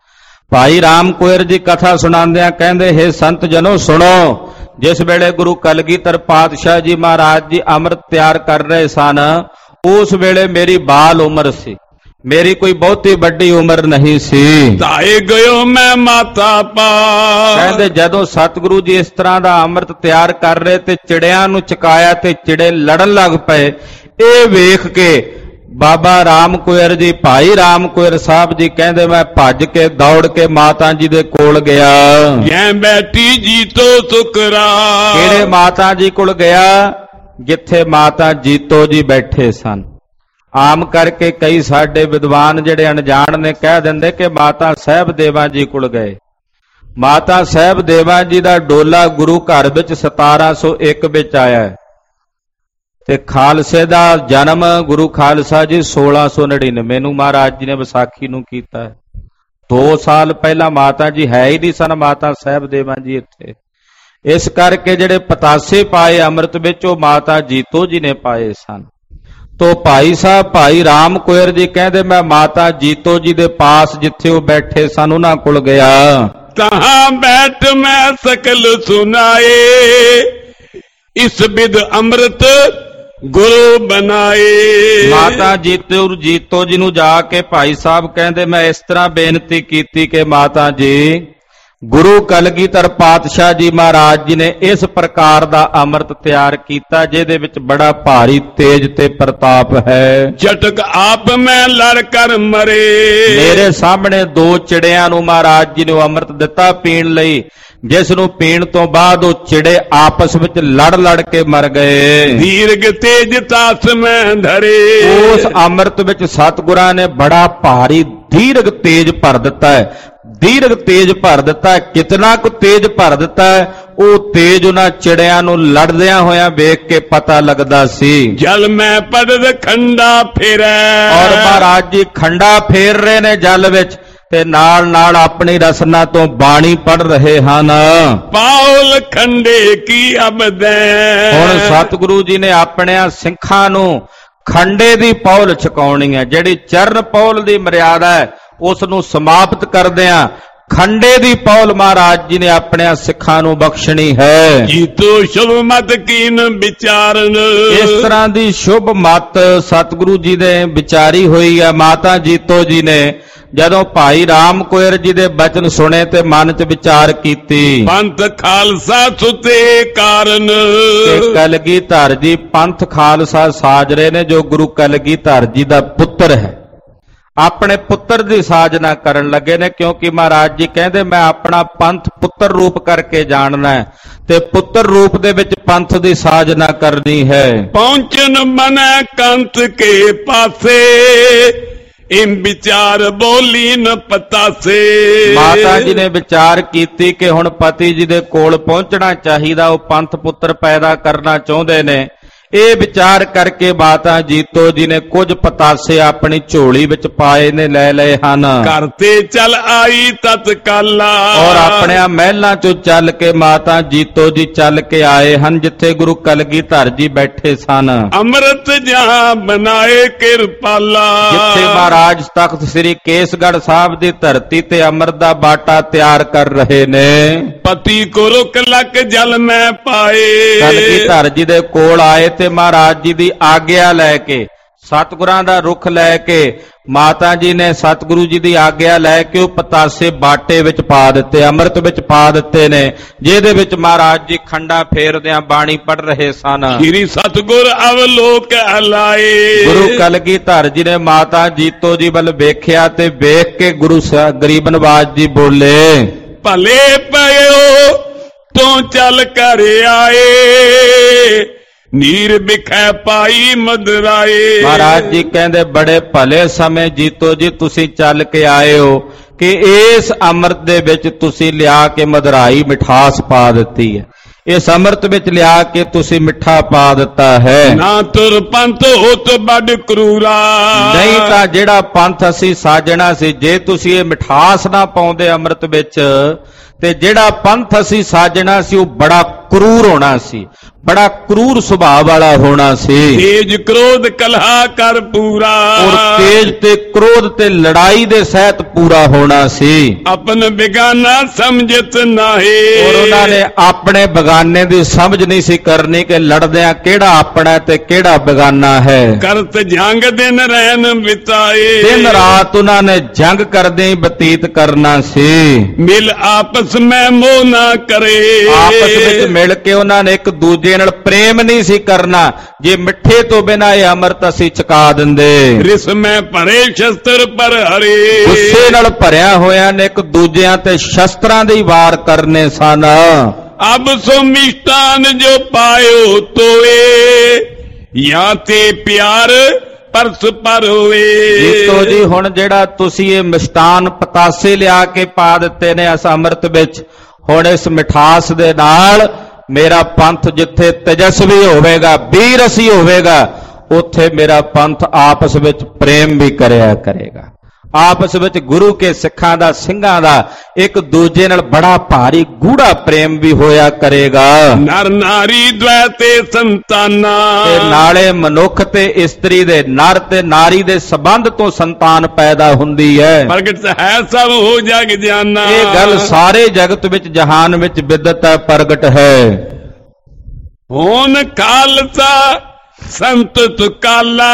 ਭਾਈ ਰਾਮ ਕੁਇਰ ਜੀ ਕਥਾ ਸੁਣਾਉਂਦਿਆਂ ਕਹਿੰਦੇ, ਹੇ ਸੰਤ ਜਨੋ ਸੁਣੋ, ਜਿਸ ਵੇਲੇ ਗੁਰੂ ਕਲਗੀਧਰ ਪਾਤਸ਼ਾਹ ਜੀ ਮਹਾਰਾਜ ਜੀ ਅੰਮ੍ਰਿਤ ਤਿਆਰ ਕਰ ਰਹੇ ਸਨ, ਉਸ ਵੇਲੇ ਮੇਰੀ ਬਾਲ ਉਮਰ ਸੀ, ਮੇਰੀ ਕੋਈ ਬਹੁਤੀ ਵੱਡੀ ਉਮਰ ਨਹੀਂ ਸੀ। ਧਾਏ ਗਇਓ ਮੈਂ ਮਾਤਾ ਪਾ, ਕਹਿੰਦੇ ਜਦੋਂ ਸਤਿਗੁਰੂ ਜੀ ਇਸ ਤਰ੍ਹਾਂ ਦਾ ਅੰਮ੍ਰਿਤ ਤਿਆਰ ਕਰ ਰਹੇ ਤੇ ਚਿੜਿਆਂ ਨੂੰ ਚਕਾਇਆ ਤੇ ਚਿੜੇ ਲੜਨ ਲੱਗ ਪਏ। ਇਹ ਵੇਖ ਕੇ ਬਾਬਾ ਰਾਮ ਕੁਇਰ ਜੀ, ਭਾਈ ਰਾਮ ਕੁਇਰ ਸਾਹਿਬ ਜੀ ਕਹਿੰਦੇ, ਮੈਂ ਭੱਜ ਕੇ ਦੌੜ ਕੇ ਮਾਤਾ ਜੀ ਦੇ ਕੋਲ ਗਿਆ। ਜੈ ਬੈਠੀ ਜੀਤੋ ਸੁਕਰਾ, ਕਿਹੜੇ ਮਾਤਾ ਜੀ ਕੋਲ ਗਿਆ? ਜਿੱਥੇ ਮਾਤਾ ਜੀਤੋ ਜੀ ਬੈਠੇ ਸਨ। ਆਮ ਕਰਕੇ ਕਈ ਸਾਡੇ ਵਿਦਵਾਨ ਜਿਹੜੇ ਅਣਜਾਣ ਨੇ ਕਹਿ ਦਿੰਦੇ ਕਿ ਮਾਤਾ ਸਾਹਿਬ ਦੇਵਾਂ ਜੀ ਕੋਲ ਗਏ। ਮਾਤਾ ਸਾਹਿਬ ਦੇਵਾਂ ਜੀ ਦਾ ਡੋਲਾ ਗੁਰੂ ਘਰ ਵਿੱਚ 1701 ਵਿੱਚ ਆਇਆ ਹੈ ਤੇ ਖਾਲਸੇ ਦਾ ਜਨਮ ਗੁਰੂ ਖਾਲਸਾ ਜੀ 1699 ਨੂੰ ਮਹਾਰਾਜ ਜੀ ਨੇ ਵਿਸਾਖੀ ਨੂੰ ਕੀਤਾ ਹੈ। 2 ਸਾਲ ਪਹਿਲਾਂ ਮਾਤਾ ਜੀ ਹੈ ਹੀ ਨਹੀਂ ਸਨ, ਮਾਤਾ ਸਾਹਿਬ ਦੇਵਾਂ ਜੀ ਇੱਥੇ। ਇਸ ਕਰਕੇ ਜਿਹੜੇ ਪਤਾਸੇ ਪਾਏ ਅੰਮ੍ਰਿਤ ਵਿੱਚ ਉਹ ਮਾਤਾ ਜੀਤੋ ਜੀ ਨੇ ਪਾਏ ਸਨ। ਤੋ ਭਾਈ ਸਾਹਿਬ ਭਾਈ ਰਾਮ ਕੁਇਰ ਜੀ ਕਹਿੰਦੇ, ਮੈਂ ਮਾਤਾ ਜੀਤੋ ਜੀ ਦੇ ਪਾਸ ਜਿੱਥੇ ਉਹ ਬੈਠੇ ਸਨ ਉਹਨਾਂ ਕੋਲ ਗਿਆ। ਤਹਾਂ ਬੈਠ ਮੈਂ ਸਕਲ ਸੁਨਾਏ, ਇਸ ਬਿਦ ਅੰਮ੍ਰਿਤ ਗੁਰੂ ਬਣਾਏ। ਮਾਤਾ ਜੀਤੋ ਜੀ ਨੂੰ ਜਾ ਕੇ ਭਾਈ ਸਾਹਿਬ ਕਹਿੰਦੇ, ਮੈਂ ਇਸ ਤਰ੍ਹਾਂ ਬੇਨਤੀ ਕੀਤੀ ਕਿ ਮਾਤਾ ਜੀ, ਗੁਰੂ ਕਲਗੀਧਰ ਪਾਤਸ਼ਾਹ ਜੀ ਮਹਾਰਾਜ ਜੀ ਨੇ ਇਸ ਪ੍ਰਕਾਰ ਦਾ ਅੰਮ੍ਰਿਤ ਤਿਆਰ ਕੀਤਾ ਜਿਹਦੇ ਵਿੱਚ ਬੜਾ ਭਾਰੀ ਤੇਜ ਤੇ ਪ੍ਰਤਾਪ ਹੈ। ਝਟਕ ਆਪ ਮੈਂ ਲੜ ਕਰ ਮਰੇ, ਮੇਰੇ ਸਾਹਮਣੇ 2 ਚਿੜਿਆਂ ਨੂੰ ਮਹਾਰਾਜ ਜੀ ਨੇ ਅੰਮ੍ਰਿਤ ਦਿੱਤਾ ਪੀਣ ਲਈ, ਜਿਸ ਨੂੰ ਪੀਣ ਤੋਂ ਬਾਅਦ ਉਹ ਚਿੜੇ ਆਪਸ ਵਿੱਚ ਲੜ ਕੇ ਮਰ ਗਏ। ਦੀਰਘ ਤੇਜ ਤਾਸ ਮੈਂ ਧਰੇ, ਉਸ ਅੰਮ੍ਰਿਤ ਵਿੱਚ ਸਤਿਗੁਰਾਂ ਨੇ ਬੜਾ ਭਾਰੀ ਦੀਰਘ ਤੇਜ ਭਰ ਦਿੱਤਾ ਹੈ। ਦੀਰਘ ਤੇਜ ਭਰ ਦਿੱਤਾ ਹੈ। ਕਿਤਨਾ ਕੁ ਤੇਜ ਭਰ ਦਿੱਤਾ ਹੈ, ਉਹ ਤੇਜ ਉਹਨਾਂ ਚਿੜਿਆਂ ਨੂੰ ਲੜਦਿਆਂ ਹੋਇਆਂ ਵੇਖ ਕੇ ਪਤਾ ਲੱਗਦਾ ਸੀ। ਜਲ ਮੈਂ ਪੜਦ ਖੰਡਾ ਫੇਰੈ, ਔਰ ਮਹਾਰਾਜ ਜੀ ਖੰਡਾ ਫੇਰ ਰਹੇ ਨੇ ਜਲ ਵਿੱਚ ਤੇ ਨਾਲ ਆਪਣੀ ਰਸਨਾ ਤੋਂ ਬਾਣੀ ਪੜ ਰਹੇ ਹਨ। ਪਾਉਲ ਖੰਡੇ ਕੀ ਅਬਦੈ, ਹੁਣ ਸਤਿਗੁਰੂ ਜੀ ਨੇ ਆਪਣਿਆਂ ਸਿੱਖਾਂ ਨੂੰ ਖੰਡੇ ਦੀ ਪੌਲ ਛਕਾਉਣੀ ਹੈ। ਜਿਹੜੀ ਚਰਨ ਪੌਲ ਦੀ ਮਰਿਆਦਾ ਹੈ ਉਸ ਨੂੰ ਸਮਾਪਤ ਕਰਦਿਆਂ ਖੰਡੇ ਦੀ ਪੌਲ ਮਹਾਰਾਜ ਜੀ ਨੇ ਆਪਣਿਆਂ ਸਿੱਖਾਂ ਨੂੰ ਬਖਸ਼ਣੀ ਹੈ। ਜੀਤੋ ਸ਼ੁਭ ਮਤ ਕੀਨ ਵਿਚਾਰਨ, ਇਸ ਤਰ੍ਹਾਂ ਦੀ ਸ਼ੁਭ ਮਤ ਸਤਿਗੁਰੂ ਜੀ ਨੇ ਵਿਚਾਰੀ ਹੋਈ ਹੈ। ਮਾਤਾ ਜੀਤੋ ਜੀ ਨੇ ਜਦੋਂ ਭਾਈ ਰਾਮ ਕੁਇਰ ਜੀ ਦੇ ਬਚਨ ਸੁਣੇ ਤੇ ਮਨ 'ਚ ਵਿਚਾਰ ਕੀਤੀ, ਪੰਥ ਖਾਲਸਾ ਸੁਤੇ ਕਾਰਨ, ਕਲਗੀਧਰ ਜੀ ਪੰਥ ਖਾਲਸਾ ਸਾਜ ਰਹੇ ਨੇ, ਜੋ ਗੁਰੂ ਕਲਗੀਧਰ ਜੀ ਦਾ ਪੁੱਤਰ ਹੈ। ਆਪਣੇ ਪੁੱਤਰ ਦੀ ਸਾਜਨਾ ਕਰਨ ਲੱਗੇ ਨੇ, ਕਿਉਂਕਿ ਮਹਾਰਾਜ ਜੀ ਕਹਿੰਦੇ, ਮੈਂ ਆਪਣਾ ਪੰਥ ਪੁੱਤਰ ਰੂਪ ਕਰਕੇ ਜਾਣਨਾ ਹੈ ਤੇ ਪੁੱਤਰ ਰੂਪ ਦੇ ਵਿੱਚ ਪੰਥ ਦੀ ਸਾਜਨਾ ਕਰਨੀ ਹੈ। ਪਹੁੰਚਨ ਮਨੈ ਕੰਤ ਕੇ ਪਾਸੇ, ਇਮ ਵਿਚਾਰ ਬੋਲੀ ਨ ਪਤਾਸੇ। ਮਾਤਾ ਜੀ ਨੇ ਵਿਚਾਰ ਕੀਤੀ ਕਿ ਹੁਣ ਪਤੀ ਜੀ ਦੇ ਕੋਲ ਪਹੁੰਚਣਾ ਚਾਹੀਦਾ, ਉਹ ਪੰਥ ਪੁੱਤਰ ਪੈਦਾ ਕਰਨਾ ਚਾਹੁੰਦੇ ਨੇ। ਇਹ ਵਿਚਾਰ ਕਰਕੇ ਮਾਤਾ ਜੀਤੋ ਜੀ ਨੇ ਕੁਝ ਪਤਾਸੇ ਆਪਣੀ ਝੋਲੀ ਵਿੱਚ ਪਾਏ ਨੇ, ਲੈ ਲਏ ਹਨ। ਘਰ ਤੇ ਚੱਲ ਆਈ ਤਤਕਾਲਾ, ਔਰ ਆਪਣੇ ਮਹਿਲਾਂ ਚੋਂ ਚੱਲ ਕੇ ਮਾਤਾ ਜੀਤੋ ਜੀ ਚੱਲ ਕੇ ਆਏ ਹਨ ਜਿੱਥੇ ਗੁਰੂ ਕਲਗੀਧਰ ਜੀ ਬੈਠੇ ਸਨ। ਅੰਮ੍ਰਿਤ ਜਹਾਂ ਬਣਾਏ ਕਿਰਪਾਲਾ, ਜਿੱਥੇ ਮਹਾਰਾਜ ਤਖਤ ਸ੍ਰੀ ਕੇਸਗੜ੍ਹ ਸਾਹਿਬ ਦੀ ਧਰਤੀ ਤੇ ਅੰਮ੍ਰਿਤ ਦਾ ਬਾਟਾ ਤਿਆਰ ਕਰ ਰਹੇ ਨੇ। ਪਤੀ ਕੋ ਰੁਕ ਲੱਕ ਜਲ ਮੈਂ ਪਾਏ, ਕਲਗੀਧਰ ਜੀ ਦੇ ਕੋਲ ਆਏ ਤੇ ਮਹਾਰਾਜ ਜੀ ਦੀ ਆਗਿਆ ਲੈ ਕੇ, ਸਤਿਗੁਰਾਂ ਦਾ ਰੁਖ ਲੈ ਕੇ ਮਾਤਾ ਜੀ ਨੇ ਸਤਿਗੁਰੂ ਜੀ ਦੀ ਆਗਿਆ ਲੈ ਕੇ ਉਹ ਪਤਾਸੇ ਬਾਟੇ ਵਿੱਚ ਪਾ ਦਿੱਤੇ, ਅੰਮ੍ਰਿਤ ਵਿੱਚ ਪਾ ਦਿੱਤੇ ਨੇ, ਜਿਹਦੇ ਵਿੱਚ ਮਹਾਰਾਜ ਜੀ ਖੰਡਾ ਫੇਰਦਿਆਂ ਬਾਣੀ ਪੜ ਰਹੇ ਸਨ। ਸ੍ਰੀ ਸਤਿਗੁਰ ਅਵਲੋਕ ਹਲਾਏ, ਗੁਰੂ ਕਲਗੀਧਰ ਜੀ ਨੇ ਮਾਤਾ ਜੀਤੋ ਜੀ ਵੱਲ ਵੇਖਿਆ ਤੇ ਵੇਖ ਕੇ ਗੁਰੂ ਗਰੀਬ ਨਵਾਜ ਜੀ ਬੋਲੇ, ਭਲੇ ਪਇਓ ਤੂੰ ਚੱਲ ਕਰ ਆਏ, ਨੀਰ ਬਿਖੈ ਪਾਈ ਮਦਰਾਏ। ਮਹਾਰਾਜ ਜੀ ਕਹਿੰਦੇ, ਬੜੇ ਭਲੇ ਸਮੇਂ ਜੀਤੋ ਜੀ ਤੁਸੀਂ ਚੱਲ ਕੇ ਆਏ ਹੋ ਕਿ ਇਸ ਅੰਮ੍ਰਿਤ ਦੇ ਵਿੱਚ ਤੁਸੀਂ ਲਿਆ ਕੇ ਮਦਰਾਈ ਮਿਠਾਸ ਪਾ ਦਿੱਤੀ ਹੈ। ਇਸ ਅੰਮ੍ਰਿਤ ਵਿੱਚ ਲਿਆ ਕੇ ਤੁਸੀਂ ਮਿੱਠਾ ਪਾ ਦਿੱਤਾ ਹੈ। ਨਾ ਤੁਰ ਪੰਥ ਹੋਤ ਬੜ ਕਰੂਰਾ, ਨਹੀਂ ਤਾਂ ਜਿਹੜਾ ਪੰਥ ਅਸੀਂ ਸਾਜਣਾ ਸੀ, ਜੇ ਤੁਸੀਂ ਇਹ ਮਿਠਾਸ ਨਾ ਪਾਉਂਦੇ ਅੰਮ੍ਰਿਤ ਵਿੱਚ ਤੇ ਜਿਹੜਾ ਪੰਥ ਅਸੀਂ ਸਾਜਣਾ ਸੀ ਉਹ ਬੜਾ ਕਰੂਰ ਹੋਣਾ ਸੀ, ਬੜਾ ਕਰੂਰ ਸੁਭਾਅ ਵਾਲਾ ਹੋਣਾ ਸੀ। ਤੇਜ ਕ੍ਰੋਧ ਕਲਹਾ ਕਰ ਪੂਰਾ, ਔਰ ਤੇਜ ਤੇ ਕ੍ਰੋਧ ਤੇ ਲੜਾਈ ਦੇ ਸਹਿਤ ਪੂਰਾ ਹੋਣਾ ਸੀ। ਆਪਨ ਬਿਗਾਨਾ ਸਮਝਤ ਨਾਹੀ, ਔਰ ਉਹਨਾਂ ਨੇ ਆਪਣੇ ਬਗਾਨੇ ਦੀ ਸਮਝ ਨਹੀਂ ਸੀ ਕਰਨੀ ਕਿ ਲੜਦਿਆਂ ਕਿਹੜਾ ਆਪਣਾ ਤੇ ਕਿਹੜਾ ਬਗਾਨਾ ਹੈ। ਕਰਤ ਜੰਗ ਦਿਨ ਰਹਿਨ ਬਿਤਾਏ, ਦਿਨ ਰਾਤ ਉਹਨਾਂ ਨੇ ਜੰਗ ਕਰਦੇ ਹੀ ਬਤੀਤ ਕਰਨਾ ਸੀ। ਮਿਲ ਆਪਸ ਮੈਂ ਮੋਹ ਨਾ ਕਰੇ, ਆਪਸ ਵਿੱਚ ਮਿਲ ਕੇ ਉਹਨਾਂ ਨੇ ਇੱਕ ਦੂਜੇ ਨਾਲ ਪ੍ਰੇਮ ਨਹੀਂ ਸੀ ਕਰਨਾ। ਜੇ ਮਿੱਠੇ ਤੋਂ ਬਿਨਾਂ ਇਹ ਅੰਮ੍ਰਿਤ ਅਸੀਂ ਚੁਕਾ ਦਿੰਦੇ। ਰਿਸ ਮੈਂ ਭਰੇ ਸ਼ਸਤਰ ਪਰ ਹਰੇ, ਗੁੱਸੇ ਨਾਲ ਭਰਿਆ ਹੋਇਆਂ ਨੇ ਇੱਕ ਦੂਜਿਆਂ ਤੇ ਸ਼ਸਤਰਾਂ ਦੇ ਵਾਰ ਕਰਨੇ ਸਨ। ਅਬ ਸੋ ਮਿਸ਼ਟਾਨ ਜੋ ਪਾਇਓ ਤੋਏ, ਜਾਂ ਤੇ ਪਿਆਰ ਪਰਸ ਪਰ ਹੋਏ। ਜੀਤੋ ਜੀ ਹੁਣ ਜਿਹੜਾ ਤੁਸੀਂ ਇਹ ਮਿਸ਼ਟਾਨ ਪਤਾਸੇ ਲਿਆ ਕੇ ਪਾ ਦਿੱਤੇ ਨੇ ਇਸ ਅੰਮ੍ਰਿਤ ਵਿੱਚ, ਹੁਣ ਇਸ ਮਿਠਾਸ ਦੇ ਨਾਲ ਮੇਰਾ ਪੰਥ ਜਿੱਥੇ ਤੇਜਸਵੀ ਹੋਵੇਗਾ, ਬੀਰਸੀ ਹੋਵੇਗਾ, ਉੱਥੇ ਮੇਰਾ ਪੰਥ ਆਪਸ ਵਿੱਚ ਪ੍ਰੇਮ ਵੀ ਕਰਿਆ ਕਰੇਗਾ। ਆਪਸ ਵਿੱਚ ਗੁਰੂ ਕੇ ਸਿੱਖਾਂ ਦਾ, ਸਿੰਘਾਂ ਦਾ ਇੱਕ ਦੂਜੇ ਨਾਲ ਬੜਾ ਭਾਰੀ ਗੂੜਾ ਪ੍ਰੇਮ ਵੀ ਹੋਇਆ ਕਰੇਗਾ। ਨਰ ਨਾਰੀ ਦ્વੈ ਤੇ ਸੰਤਾਨਾ, ਤੇ ਨਾਲੇ ਮਨੁੱਖ ਤੇ ਇਸਤਰੀ ਦੇ, ਨਰ ਤੇ ਨਾਰੀ ਦੇ ਸੰਬੰਧ ਤੋਂ ਸੰਤਾਨ ਪੈਦਾ ਹੁੰਦੀ ਹੈ। ਪ੍ਰਗਟ ਹੈ ਸਭ ਹੋ ਜਗ ਜਾਨਾ, ਇਹ ਗੱਲ ਸਾਰੇ ਜਗਤ ਵਿੱਚ, ਜਹਾਨ ਵਿੱਚ ਵਿਦਤ ਹੈ, ਪ੍ਰਗਟ ਹੈ। ਹੋਨ ਖਾਲਸਾ ਸੰਤ ਤੁਕਾਲਾ,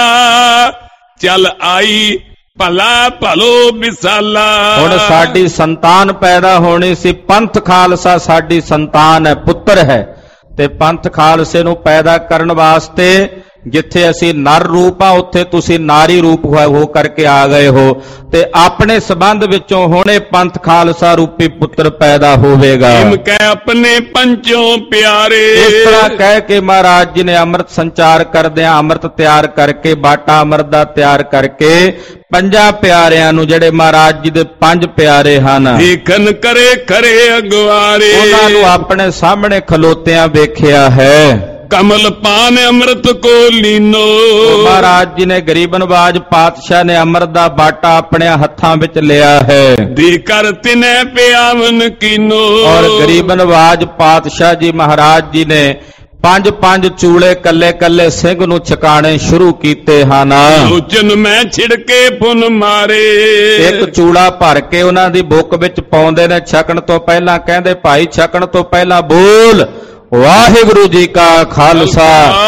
ਚਲ ਆਈ ਭਲਾ ਭਲੋ ਵਿਸਾਲਾ। ਹੁਣ ਸਾਡੀ ਸੰਤਾਨ ਪੈਦਾ ਹੋਣੀ ਸੀ, ਪੰਥ ਖਾਲਸਾ ਸਾਡੀ ਸੰਤਾਨ ਹੈ, ਪੁੱਤਰ ਹੈ। ਤੇ ਪੰਥ ਖਾਲਸੇ ਨੂੰ ਪੈਦਾ ਕਰਨ ਵਾਸਤੇ ਜਿੱਥੇ ਅਸੀਂ ਨਰ ਰੂਪ ਆ, ਉੱਥੇ ਤੁਸੀਂ ਨਾਰੀ ਰੂਪ ਹੋ ਕਰਕੇ ਆ ਗਏ ਹੋ। ਤੇ ਆਪਣੇ ਸੰਬੰਧ ਵਿੱਚੋਂ ਹੁਣੇ ਪੰਥ ਖਾਲਸਾ ਰੂਪੀ ਪੁੱਤਰ ਪੈਦਾ ਹੋਵੇਗਾ। ਇਮ ਕਹਿ ਆਪਣੇ ਪੰਚੋਂ ਪਿਆਰੇ, ਇਸ ਤਰ੍ਹਾਂ ਕਹਿ ਕੇ ਮਹਾਰਾਜ ਜੀ ਨੇ ਅੰਮ੍ਰਿਤ ਸੰਚਾਰ ਕਰਦਿਆਂ, ਅੰਮ੍ਰਿਤ ਤਿਆਰ ਕਰਕੇ, ਬਾਟਾ ਅੰਮ੍ਰਿਤ ਦਾ ਤਿਆਰ ਕਰਕੇ ਪੰਜਾਂ ਪਿਆਰਿਆਂ ਨੂੰ, ਜਿਹੜੇ ਮਹਾਰਾਜ ਜੀ ਦੇ ਪੰਜ ਪਿਆਰੇ ਹਨ, ਦੇਖਨ ਕਰੇ ਖਰੇ ਅਗਵਾਰੇ, ਉਹਨਾਂ ਨੂੰ ਆਪਣੇ ਸਾਹਮਣੇ ਖਲੋਤਿਆਂ ਵੇਖਿਆ ਹੈ। ਕਮਲ ਪਾਨ ਅੰਮ੍ਰਿਤ ਕੋ ਲੀਨੋ, ਮਹਾਰਾਜ ਜੀ ਨੇ ਗਰੀਬ ਨਵਾਜ ਪਾਤਸ਼ਾਹ ਨੇ ਅੰਮ੍ਰਿਤ ਦਾ ਬਾਟਾ ਆਪਣੇ ਹੱਥਾਂ ਵਿੱਚ ਲਿਆ ਹੈ। ਦੇ ਕਰ ਤਿਨੈ ਪਿਆਵਨ ਕੀਨੋ, ਔਰ ਗਰੀਬ ਨਵਾਜ ਪਾਤਸ਼ਾਹ ਜੀ ਮਹਾਰਾਜ ਜੀ ਨੇ ਪੰਜ ਪੰਜ ਚੂਲੇ ਕੱਲੇ ਕੱਲੇ ਸਿੰਘ ਨੂੰ ਛਕਾਣੇ ਸ਼ੁਰੂ ਕੀਤੇ ਹਨ। ਲੋਚਨ ਮੈਂ ਛਿੜਕੇ ਪੁਨ ਮਾਰੇ, ਇੱਕ ਚੂਲਾ ਭਰ ਕੇ ਉਹਨਾਂ ਦੀ ਬੁੱਕ ਵਿੱਚ ਪਾਉਂਦੇ ਨੇ। ਛਕਣ ਤੋਂ ਪਹਿਲਾਂ ਕਹਿੰਦੇ, ਭਾਈ ਛਕਣ ਤੋਂ ਪਹਿਲਾਂ ਬੋਲ ਵਾਹਿਗੁਰੂ ਜੀ ਕਾ ਖਾਲਸਾ,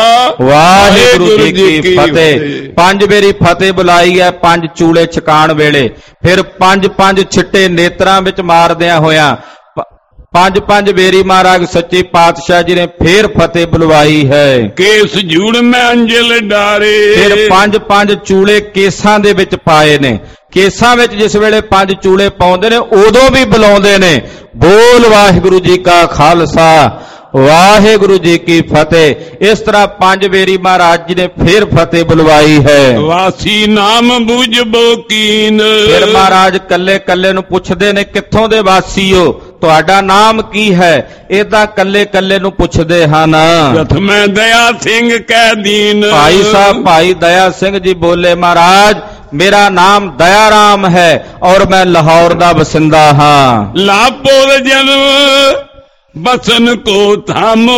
ਵਾਹਿਗੁਰੂ ਜੀ ਕੀ ਫਤਿਹ। ਪੰਜ ਵੇਰੀ ਫਤਿਹ ਬੁਲਾਈ ਹੈ ਪੰਜ ਚੂਲੇ ਛਕਾਣ ਵੇਲੇ। ਫਿਰ ਪੰਜ ਪੰਜ ਛਿੱਟੇ ਨੇਤਰਾਂ ਵਿੱਚ ਮਾਰਦਿਆਂ ਹੋਇਆਂ ਪੰਜ ਪੰਜ ਵੇਰੀ ਮਹਾਰਾਜ ਸੱਚੇ ਪਾਤਸ਼ਾਹ ਜੀ ਨੇ ਫੇਰ ਫਤਿਹ ਬੁਲਵਾਈ ਹੈ। ਕੇਸ ਜੂੜ ਮੈਂ ਅੰਜਲ ਡਾਰੇ, ਫਿਰ ਪੰਜ ਪੰਜ ਚੂਲੇ ਕੇਸਾਂ ਦੇ ਵਿੱਚ ਪਾਏ ਨੇ। ਕੇਸਾਂ ਵਿੱਚ ਜਿਸ ਵੇਲੇ ਪੰਜ ਚੂਲੇ ਪਾਉਂਦੇ ਨੇ, ਉਦੋਂ ਵੀ ਬੁਲਾਉਂਦੇ ਨੇ, ਬੋਲ ਵਾਹਿਗੁਰੂ ਜੀ ਕਾ ਖਾਲਸਾ, ਵਾਹਿਗੁਰੂ ਜੀ ਕੀ ਫਤਿਹ। ਇਸ ਤਰ੍ਹਾਂ ਪੰਜ ਵੇਰੀ ਮਹਾਰਾਜ ਜੀ ਨੇ ਫੇਰ ਫਤਿਹ ਬੁਲਵਾਈ ਹੈ। ਵਾਸੀ ਨਾਮ ਬੁਝਬੋ ਕੀਨ, ਫਿਰ ਮਹਾਰਾਜ ਕੱਲੇ ਕੱਲੇ ਨੂੰ ਪੁੱਛਦੇ ਨੇ, ਕਿੱਥੋਂ ਦੇ ਵਾਸੀ ਹੋ, ਤੁਹਾਡਾ ਨਾਮ ਕੀ ਹੈ? ਏਦਾਂ ਕੱਲੇ ਕੱਲੇ ਨੂੰ ਪੁੱਛਦੇ ਹਨ। ਪ੍ਰਥਮੈ ਦਇਆ ਸਿੰਘ ਕਹਿ ਦੀਨ, ਭਾਈ ਸਾਹਿਬ ਭਾਈ ਦਇਆ ਸਿੰਘ ਜੀ ਬੋਲੇ, ਮਹਾਰਾਜ ਮੇਰਾ ਨਾਮ ਦਇਆ ਰਾਮ ਹੈ ਔਰ ਮੈਂ ਲਾਹੌਰ ਦਾ ਵਸਿੰਦਾ ਹਾਂ। ਲਾਪੁਰ ਜਨਮ ਬਸਨ ਕੋ ਥਾਮੋ,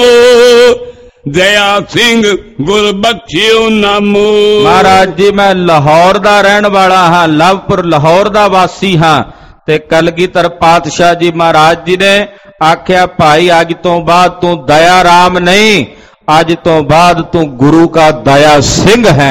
ਦਇਆ ਸਿੰਘ ਗੁਰ ਬਖਸ਼ਿਓ ਨਾਮੋ। ਮਹਾਰਾਜ ਜੀ ਮੈਂ ਲਾਹੌਰ ਦਾ ਰਹਿਣ ਵਾਲਾ ਹਾਂ, ਲਵਪੁਰ ਲਾਹੌਰ ਦਾ ਵਾਸੀ ਹਾਂ। ਤੇ ਕਲਗੀਧਰ ਪਾਤਸ਼ਾਹ ਜੀ ਮਹਾਰਾਜ ਜੀ ਨੇ ਆਖਿਆ, ਭਾਈ ਅੱਜ ਤੋਂ ਬਾਅਦ ਤੂੰ ਦਇਆ ਰਾਮ ਨਹੀਂ, ਅੱਜ ਤੋਂ ਬਾਅਦ ਤੂੰ ਗੁਰੂ ਕਾ ਦਇਆ ਸਿੰਘ ਹੈ।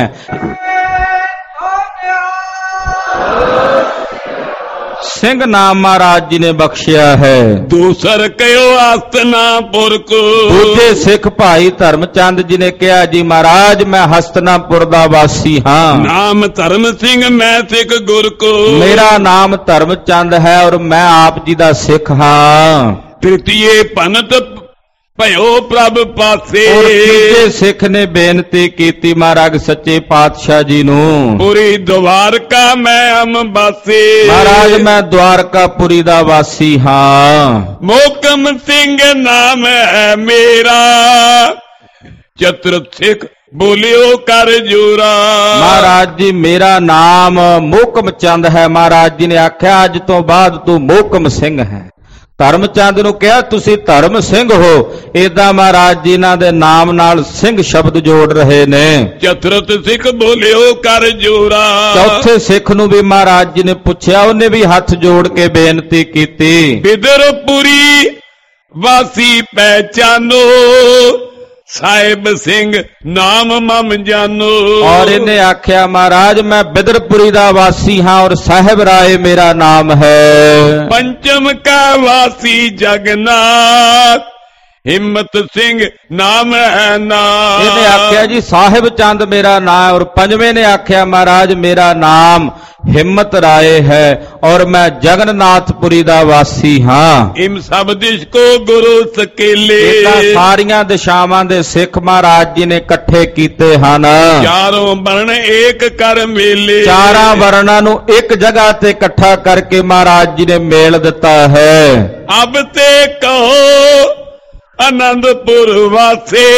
ਸਿੰਘ ਨਾਮ ਮਹਾਰਾਜ ਜੀ ਨੇ ਬਖਸ਼ਿਆ ਹੈ। ਦੂਸਰ ਕਿਉ ਹਸਤਨਾਪੁਰ ਕੋ, ਦੂਜੇ ਸਿੱਖ ਭਾਈ ਧਰਮਚੰਦ ਜੀ ਨੇ ਕਿਹਾ, ਜੀ ਮਹਾਰਾਜ ਮੈਂ ਹਸਤਨਾਪੁਰ ਦਾ ਵਾਸੀ ਹਾਂ। ਨਾਮ ਧਰਮ ਸਿੰਘ ਮੈਂ ਸਿੱਖ ਗੁਰ ਕੋ, ਮੇਰਾ ਨਾਮ ਧਰਮਚੰਦ ਹੈ ਔਰ ਮੈਂ ਆਪ ਜੀ ਦਾ ਸਿੱਖ ਹਾਂ। ਤ੍ਰਿਤੀਏ ਭਨਤ ਭਇਓ ਪ੍ਰਭ ਪਾਸੇ, ਤੀਜੇ ਸਿੱਖ ਨੇ ਬੇਨਤੀ ਕੀਤੀ ਮਹਾਰਾਜ ਸੱਚੇ ਪਾਤਸ਼ਾਹ ਜੀ ਨੂੰ, ਪੂਰੀ ਦਵਾਰਕਾ ਮੈਂ ਅੰਬਾਸੇ, ਮਹਾਰਾਜ ਮੈਂ ਦਵਾਰਕਾਪੁਰੀ ਦਾ ਵਾਸੀ ਹਾਂ। ਮੋਕਮ ਸਿੰਘ ਨਾਮ ਹੈ ਮੇਰਾ, ਚਤੁਰ ਸਿੱਖ ਬੋਲਿਓ ਕਰ ਜੋਰਾ। ਮਹਾਰਾਜ ਜੀ ਮੇਰਾ ਨਾਮ ਮੋਕਮ ਚੰਦ ਹੈ। ਮਹਾਰਾਜ ਜੀ ਨੇ ਆਖਿਆ, ਅੱਜ ਤੋਂ ਬਾਅਦ ਤੂੰ ਮੋਕਮ ਸਿੰਘ ਹੈ। ਧਰਮਚੰਦ ਨੂੰ ਕਿਹਾ ਤੁਸੀਂ ਧਰਮ ਸਿੰਘ ਹੋ। ਏਦਾਂ ਮਹਾਰਾਜ ਜੀ ਇਹਨਾਂ ਦੇ ਨਾਮ ਨਾਲ ਸਿੰਘ ਸ਼ਬਦ ਜੋੜ ਰਹੇ ਨੇ। ਚਤੁਰਤ ਸਿੱਖ ਬੋਲਿਓ ਕਰ ਜੋਰਾ। ਚੌਥੇ ਸਿੱਖ ਨੂੰ ਵੀ ਮਹਾਰਾਜ ਜੀ ਨੇ ਪੁੱਛਿਆ, ਉਹਨੇ ਵੀ ਹੱਥ ਜੋੜ ਕੇ ਬੇਨਤੀ ਕੀਤੀ, ਬਿਦਰਪੁਰੀ ਵਾਸੀ ਪਹਿਚਾਨੋ, ਸਾਹਿਬ ਸਿੰਘ ਨਾਮ ਮਮ ਜਾਨੋ। ਔਰ ਇਹਨੇ ਆਖਿਆ ਮਹਾਰਾਜ ਮੈਂ ਬਿਦਰਪੁਰੀ ਦਾ ਵਾਸੀ ਹਾਂ ਔਰ ਸਾਹਿਬ ਰਾਏ ਮੇਰਾ ਨਾਮ ਹੈ। ਪੰਚਮ ਕਾ ਵਾਸੀ ਜਗਨਾਥ, ਹਿੰਮਤ ਸਿੰਘ ਨਾਮ ਹੈ ਨਾਮ। ਇਹਨੇ ਆਖਿਆ ਜੀ ਸਾਹਿਬ ਚੰਦ ਮੇਰਾ ਨਾਮ, ਔਰ ਪੰਜਵੇਂ ਨੇ ਆਖਿਆ ਮਹਾਰਾਜ ਮੇਰਾ ਨਾਮ ਹਿੰਮਤ ਰਾਏ ਹੈ ਔਰ ਮੈਂ ਜਗਨਨਾਥਪੁਰੀ ਦਾ ਵਾਸੀ ਹਾਂ। ਇਮ ਸਭ ਦਿਸ਼ ਕੋ ਗੁਰੂ ਸਕੇਲੇ। ਇਹਨਾਂ ਸਾਰੀਆਂ ਦਿਸ਼ਾਵਾਂ ਦੇ ਸਿੱਖ ਮਹਾਰਾਜ ਜੀ ਨੇ ਇਕੱਠੇ ਕੀਤੇ ਹਨ। ਚਾਰੋਂ ਵਰਣ ਏਕ ਕਰ ਮੇਲੇ। ਚਾਰਾਂ ਵਰਣਾਂ ਨੂੰ ਇੱਕ ਜਗ੍ਹਾ ਤੇ ਇਕੱਠਾ ਕਰਕੇ ਮਹਾਰਾਜ ਜੀ ਨੇ ਮੇਲ ਦਿੱਤਾ ਹੈ। ਅਬ ਤੇ ਕਹੋ ਆਨੰਦਪੁਰ ਵਾਸੇ,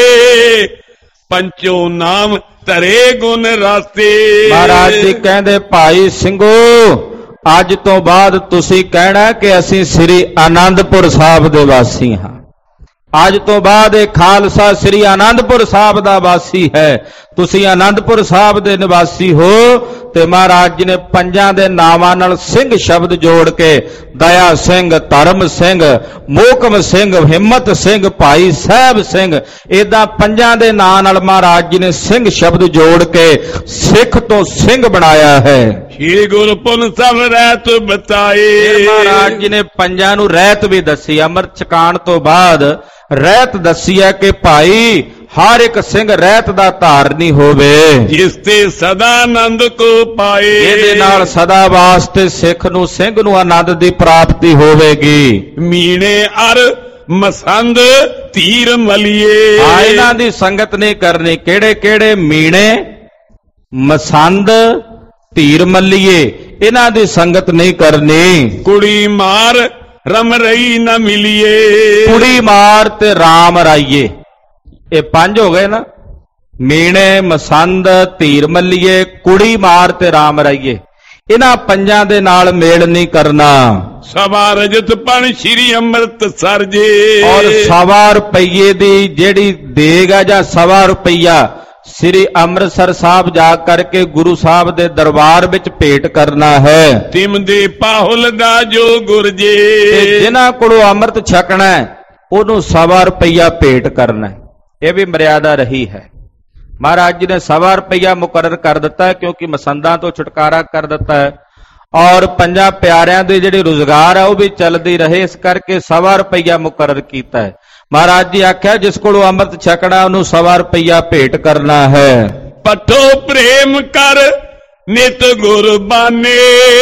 ਪੰਚੋ ਨਾਮ ਧਰੇ ਗੁਣ ਰਾਸੇ। ਮਹਾਰਾਜ ਜੀ ਕਹਿੰਦੇ ਭਾਈ ਸਿੰਘੋ ਅੱਜ ਤੋਂ ਬਾਅਦ ਤੁਸੀਂ ਕਹਿਣਾ ਕਿ ਅਸੀਂ ਸ੍ਰੀ ਆਨੰਦਪੁਰ ਸਾਹਿਬ ਦੇ ਵਾਸੀ ਹਾਂ। ਅੱਜ ਤੋਂ ਬਾਅਦ ਇਹ ਖਾਲਸਾ ਸ੍ਰੀ ਆਨੰਦਪੁਰ ਸਾਹਿਬ ਦਾ ਵਾਸੀ ਹੈ। ਤੁਸੀਂ ਆਨੰਦਪੁਰ ਸਾਹਿਬ ਦੇ ਨਿਵਾਸੀ ਹੋ। ਤੇ ਮਹਾਰਾਜ ਜੀ ਨੇ ਪੰਜਾਂ ਦੇ ਨਾਵਾਂ ਨਾਲ ਸਿੰਘ ਸ਼ਬਦ ਜੋੜ ਕੇ ਦਇਆ ਸਿੰਘ, ਧਰਮ ਸਿੰਘ, ਮੋਹਕਮ ਸਿੰਘ, ਹਿੰਮਤ ਸਿੰਘ, ਭਾਈ ਸਾਹਿਬ ਸਿੰਘ, ਏਦਾਂ ਪੰਜਾਂ ਦੇ ਨਾਂ ਨਾਲ ਮਹਾਰਾਜ ਜੀ ਨੇ ਸਿੰਘ ਸ਼ਬਦ ਜੋੜ ਕੇ ਸਿੱਖ ਤੋਂ ਸਿੰਘ ਬਣਾਇਆ ਹੈ। ਸ਼੍ਰੀ ਗੁਰੂ ਪੁਨ ਸਭ ਰਹਿਤ ਬਤਾਏ। ਮਹਾਰਾਜ ਜੀ ਨੇ ਪੰਜਾਂ ਨੂੰ ਰਹਿਤ ਵੀ ਦੱਸੀ। ਅੰਮ੍ਰਿਤ ਛਕਾਣ ਤੋਂ ਬਾਅਦ ਰਹਿਤ ਦੱਸੀ ਹੈ ਕਿ ਭਾਈ ਹਰ ਇੱਕ ਸਿੰਘ ਰਹਿਤ ਦਾ ਧਾਰਨੀ ਹੋਵੇ, ਜਿਸ ਤੇ ਸਦਾ ਆਨੰਦ ਕੋ ਪਾਏ। ਇਹਦੇ ਨਾਲ ਸਦਾ ਵਾਸਤੇ ਸਿੱਖ ਨੂੰ, ਸਿੰਘ ਨੂੰ ਆਨੰਦ ਦੀ ਪ੍ਰਾਪਤੀ ਹੋਵੇਗੀ। ਮੀਣੇ ਅਰ ਮਸੰਦ ਧੀਰ ਮਲੀਏ। ਇਹਨਾਂ ਦੀ ਸੰਗਤ ਨਹੀਂ ਕਰਨੀ। ਕਿਹੜੇ ਕਿਹੜੇ? ਮੀਣੇ, ਮਸੰਦ, ਧੀਰ ਮੱਲੀਏ, ਇਹਨਾਂ ਦੀ ਸੰਗਤ ਨਹੀਂ ਕਰਨੀ। ਕੁੜੀ ਮਾਰ ਰਮ ਰਹੀ ਨਾ ਮਿਲੀਏ। ਕੁੜੀ ਮਾਰ ਤੇ ਰਾਮ ਰਾਈਏ, ਇਹ ਪੰਜ ਹੋ ਗਏ ਨਾ। ਮੀਣੇ, ਮਸੰਦ, ਧੀਰ ਮੱਲੀਏ, ਕੁੜੀ ਮਾਰ ਤੇ ਰਾਮ ਰਾਈਏ, ਇਹਨਾਂ ਪੰਜਾਂ ਦੇ ਨਾਲ ਮੇਲ ਨਹੀਂ ਕਰਨਾ। ਸਵਾ ਰਜਤ ਪਣ ਸ਼੍ਰੀ ਅੰਮ੍ਰਿਤ ਸਰਜੇ। ਔਰ ਸਵਾ ਰੁਪਈਏ ਦੀ ਜਿਹੜੀ ਦੇਗ ਆ ਜਾਂ ਸਵਾ ਰੁਪਈਆ ਸ੍ਰੀ ਅੰਮ੍ਰਿਤਸਰ ਸਾਹਿਬ ਜਾ ਕਰਕੇ ਗੁਰੂ ਸਾਹਿਬ ਦੇ ਦਰਬਾਰ ਵਿੱਚ ਭੇਟ ਕਰਨਾ ਹੈ। ਤਿਮ ਦੇ ਪਾਹੁਲ ਦਾ ਜੋ ਗੁਰਜੇ। ਤੇ ਜਿਨ੍ਹਾਂ ਕੋਲੋਂ ਅੰਮ੍ਰਿਤ ਛਕਣਾ ਉਹਨੂੰ ਸਵਾ ਰੁਪਈਆ ਭੇਟ ਕਰਨਾ। ਇਹ ਵੀ ਮਰਿਆਦਾ ਰਹੀ ਹੈ। ਮਹਾਰਾਜ ਜੀ ਨੇ ਸਵਾ ਰੁਪਈਆ ਮੁਕਰਰ ਕਰ ਦਿੱਤਾ ਹੈ ਕਿਉਂਕਿ ਮਸੰਦਾਂ ਤੋਂ ਛੁਟਕਾਰਾ ਕਰ ਦਿੱਤਾ ਹੈ ਔਰ ਪੰਜਾਂ ਪਿਆਰਿਆਂ ਦੇ ਜਿਹੜੇ ਰੁਜ਼ਗਾਰ ਹੈ ਉਹ ਵੀ ਚੱਲਦੀ ਰਹੇ, ਇਸ ਕਰਕੇ ਸਵਾ ਰੁਪਈਆ ਮੁਕਰਰ ਕੀਤਾ ਹੈ। ਮਹਾਰਾਜ ਜੀ ਆਖਿਆ ਜਿਸ ਕੋਲੋਂ ਅੰਮ੍ਰਿਤ ਛਕਣਾ ਉਹਨੂੰ ਸਵਾ ਰੁਪਈਆ ਭੇਟ ਕਰਨਾ ਹੈ। ਪਠੋ ਪ੍ਰੇਮ ਕਰ ਨਿਤ ਗੁਰਬਾਨੇ,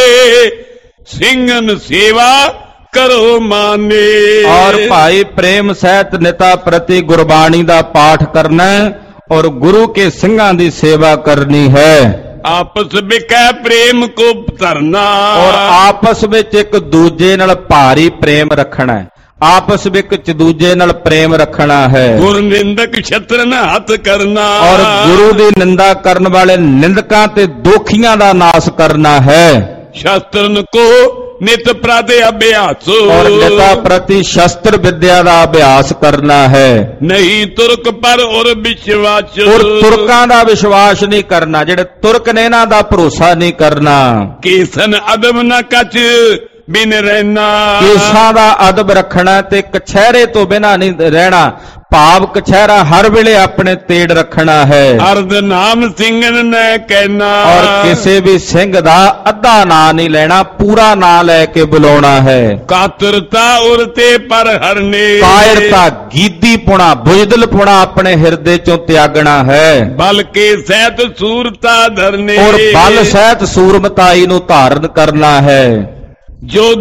ਸਿੰਘਨ ਸੇਵਾ ਕਰੋ ਮਾਨੇ। ਔਰ ਭਾਈ ਪ੍ਰੇਮ ਸਹਿਤ ਨਿਤਾ ਪ੍ਰਤੀ ਗੁਰਬਾਣੀ ਦਾ ਪਾਠ ਕਰਨਾ ਔਰ ਗੁਰੂ ਕੇ ਸਿੰਘਾਂ ਦੀ ਸੇਵਾ ਕਰਨੀ ਹੈ। ਆਪਸ ਵਿੱਚ ਪ੍ਰੇਮ ਕੋ ਧਰਨਾ। ਔਰ ਆਪਸ ਵਿੱਚ ਇੱਕ ਦੂਜੇ ਨਾਲ ਭਾਰੀ ਪ੍ਰੇਮ ਰੱਖਣਾ ਹੈ। ਆਪਸ ਵਿੱਚ ਇੱਕ ਦੂਜੇ ਨਾਲ ਪ੍ਰੇਮ ਰੱਖਣਾ ਹੈ। ਗੁਰ ਨਿੰਦਕ ਛਤਰਨ ਹੱਥ ਕਰਨਾ। ਔਰ ਗੁਰੂ ਦੀ ਨਿੰਦਾ ਕਰਨ ਵਾਲੇ ਨਿੰਦਕਾਂ ਤੇ ਦੋਖੀਆਂ ਦਾ ਨਾਸ਼ ਕਰਨਾ ਹੈ। ਸ਼ਸਤਰਨ ਕੋ ਨਿਤ ਪ੍ਰਤਿ ਅਭਿਆਸ। ਔਰ ਨਿਤਾ ਪ੍ਰਤੀ ਸ਼ਸਤਰ ਵਿਦਿਆ ਦਾ ਅਭਿਆਸ ਕਰਨਾ ਹੈ। ਨਹੀਂ ਤੁਰਕ ਪਰ ਔਰ ਵਿਸ਼ਵਾਸ। ਔਰ ਤੁਰਕਾਂ ਦਾ ਵਿਸ਼ਵਾਸ ਨਹੀਂ ਕਰਨਾ, ਜਿਹੜੇ ਤੁਰਕ ਨੇ ਇਹਨਾਂ ਦਾ ਭਰੋਸਾ ਨਹੀਂ ਕਰਨਾ। ਕੇਸਨ ਅਦਬ ਨਾ ਕੱਚ ਬਿਨ ਰਹਿਣਾ। ਕੇਸਾਂ ਦਾ ਅਦਬ ਰੱਖਣਾ ਤੇ ਕਛਹਿਰੇ ਤੋਂ ਬਿਨਾਂ ਨਹੀਂ ਰਹਿਣਾ। ਭਾਵ ਕਛਹਿਰਾ ਹਰ ਵੇਲੇ ਆਪਣੇ ਤੇੜ ਰੱਖਣਾ ਹੈ। ਅਰਧ ਨਾਮ ਸਿੰਘਨ ਨੇ ਕਹਿਣਾ। ਔਰ ਕਿਸੇ ਵੀ ਸਿੰਘ ਦਾ ਅੱਧਾ ਨਾਂ ਨਹੀਂ ਲੈਣਾ, ਪੂਰਾ ਨਾਂ ਲੈ ਕੇ ਬੁਲਾਉਣਾ ਹੈ। ਕਾਤਰਤਾ ਉਰਤੇ ਪਰ ਹਰਨੇ। ਕਾਇਰਤਾ, ਗੀਦੀਪੁਣਾ, ਬੁਜ਼ਦਲਪੁਣਾ ਆਪਣੇ ਹਿਰਦੇ ਚੋਂ ਤਿਆਗਣਾ ਹੈ। ਬਲ ਕੇ ਸਹਿਤ ਸੂਰਤਾ ਧਰਨੇ। ਔਰ ਬਲ ਸਹਿਤ ਸੂਰਮਤਾਈ ਨੂੰ ਧਾਰਨ ਕਰਨਾ ਹੈ। ਜੋ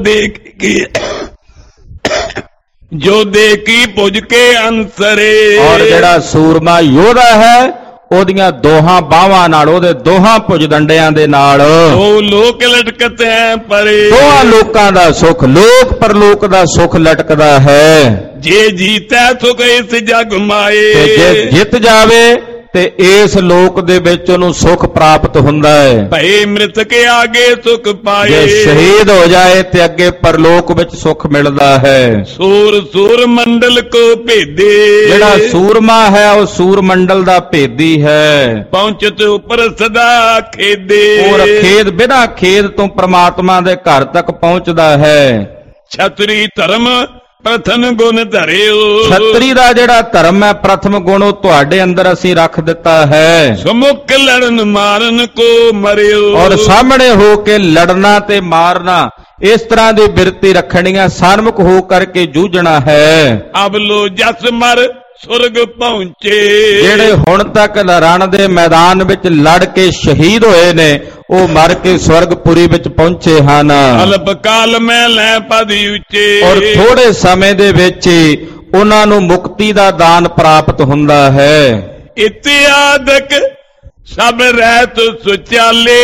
ਦੇਖੀ ਪੁੱਜ ਕੇ ਅੰਸਰੇ। ਔਰ ਜਿਹੜਾ ਸੂਰਮਾ ਯੋਧਾ ਹੈ ਉਹਦੀਆਂ ਦੋਹਾਂ ਬਾਹਾਂ ਨਾਲ, ਉਹਦੇ ਦੋਹਾਂ ਭੁਜ ਡੰਡਿਆਂ ਦੇ ਨਾਲ ਉਹ ਲੋਕ ਲਟਕਤੇ ਹੈ ਪਰੇ। ਦੋਹਾਂ ਲੋਕਾਂ ਦਾ ਸੁਖ, ਲੋਕ ਪਰਲੋਕ ਦਾ ਸੁਖ ਲਟਕਦਾ ਹੈ। ਜੇ ਜੀਤੈ ਸੁਖ ਇਸ ਜਗ ਮਾਏ। ਤੇ ਜੇ ਜਿੱਤ ਜਾਵੇ ਤੇ ਇਸ ਲੋਕ ਦੇ ਵਿੱਚ ਉਹਨੂੰ ਸੁਖ ਪ੍ਰਾਪਤ ਹੁੰਦਾ ਹੈ। ਭਏ ਮ੍ਰਿਤਕ ਆਗੇ ਸੁਖ ਪਾਏ, ਜੇ ਸ਼ਹੀਦ ਹੋ ਜਾਏ ਤੇ ਅੱਗੇ ਪਰਲੋਕ ਵਿੱਚ ਸੁਖ ਮਿਲਦਾ ਹੈ। ਸੂਰ ਮੰਡਲ ਕੋ ਭੇਦੇ, ਜਿਹੜਾ ਸੂਰਮਾ ਹੈ ਉਹ ਸੂਰ ਮੰਡਲ ਦਾ ਭੇਦੀ ਹੈ। ਪਹੁੰਚਤ ਉਪਰ ਸਦਾ ਖੇਦੇ, ਔਰ ਖੇਦ ਬਿਨਾਂ ਖੇਦ ਤੋਂ ਪ੍ਰਮਾਤਮਾ ਦੇ ਘਰ ਤੱਕ ਪਹੁੰਚਦਾ ਹੈ। ਛਤਰੀ ਧਰਮ ਪ੍ਰਥਮ ਗੁਣ ਧਰਿਓ, ਛਤਰੀ ਦਾ ਜਿਹੜਾ ਧਰਮ ਹੈ ਪ੍ਰਥਮ ਗੁਣ ਉਹ ਤੁਹਾਡੇ ਅੰਦਰ ਅਸੀਂ ਰੱਖ ਦਿੱਤਾ ਹੈ। ਸਮੁਖ ਲੜਨ ਮਾਰਨ ਕੋ ਮਰਿਓ, ਔਰ ਸਾਹਮਣੇ ਹੋ ਕੇ ਲੜਨਾ ਤੇ ਮਾਰਨਾ ਇਸ ਤਰ੍ਹਾਂ ਦੀ ਬਿਰਤੀ ਰੱਖਣੀਆਂ, ਸਨਮੁਖ ਹੋ ਕਰਕੇ ਜੂਝਣਾ ਹੈ। ਅਬ ਲੋ ਜਸ ਮਰ ਸੁਰਗ ਪਹੁੰਚੇ, ਜਿਹੜੇ ਹੁਣ ਤੱਕ ਰਣ ਦੇ ਮੈਦਾਨ ਵਿੱਚ ਲੜ ਕੇ ਸ਼ਹੀਦ ਹੋਏ ਨੇ ਉਹ ਮਰ ਕੇ ਸਵਰਗਪੁਰੀ ਵਿੱਚ ਪਹੁੰਚੇ ਹਨ। ਅਲਪ ਕਾਲ ਮੈਂ ਲੈ ਪਦ ਉੱਚੇ, ਔਰ ਥੋੜੇ ਸਮੇਂ ਦੇ ਵਿੱਚ ਉਹਨਾਂ ਨੂੰ ਮੁਕਤੀ ਦਾ ਦਾਨ ਪ੍ਰਾਪਤ ਹੁੰਦਾ ਹੈ। ਇਤਿਆਦਕ ਸਭ ਰਹਿਤ ਸੁਚਾਲੇ,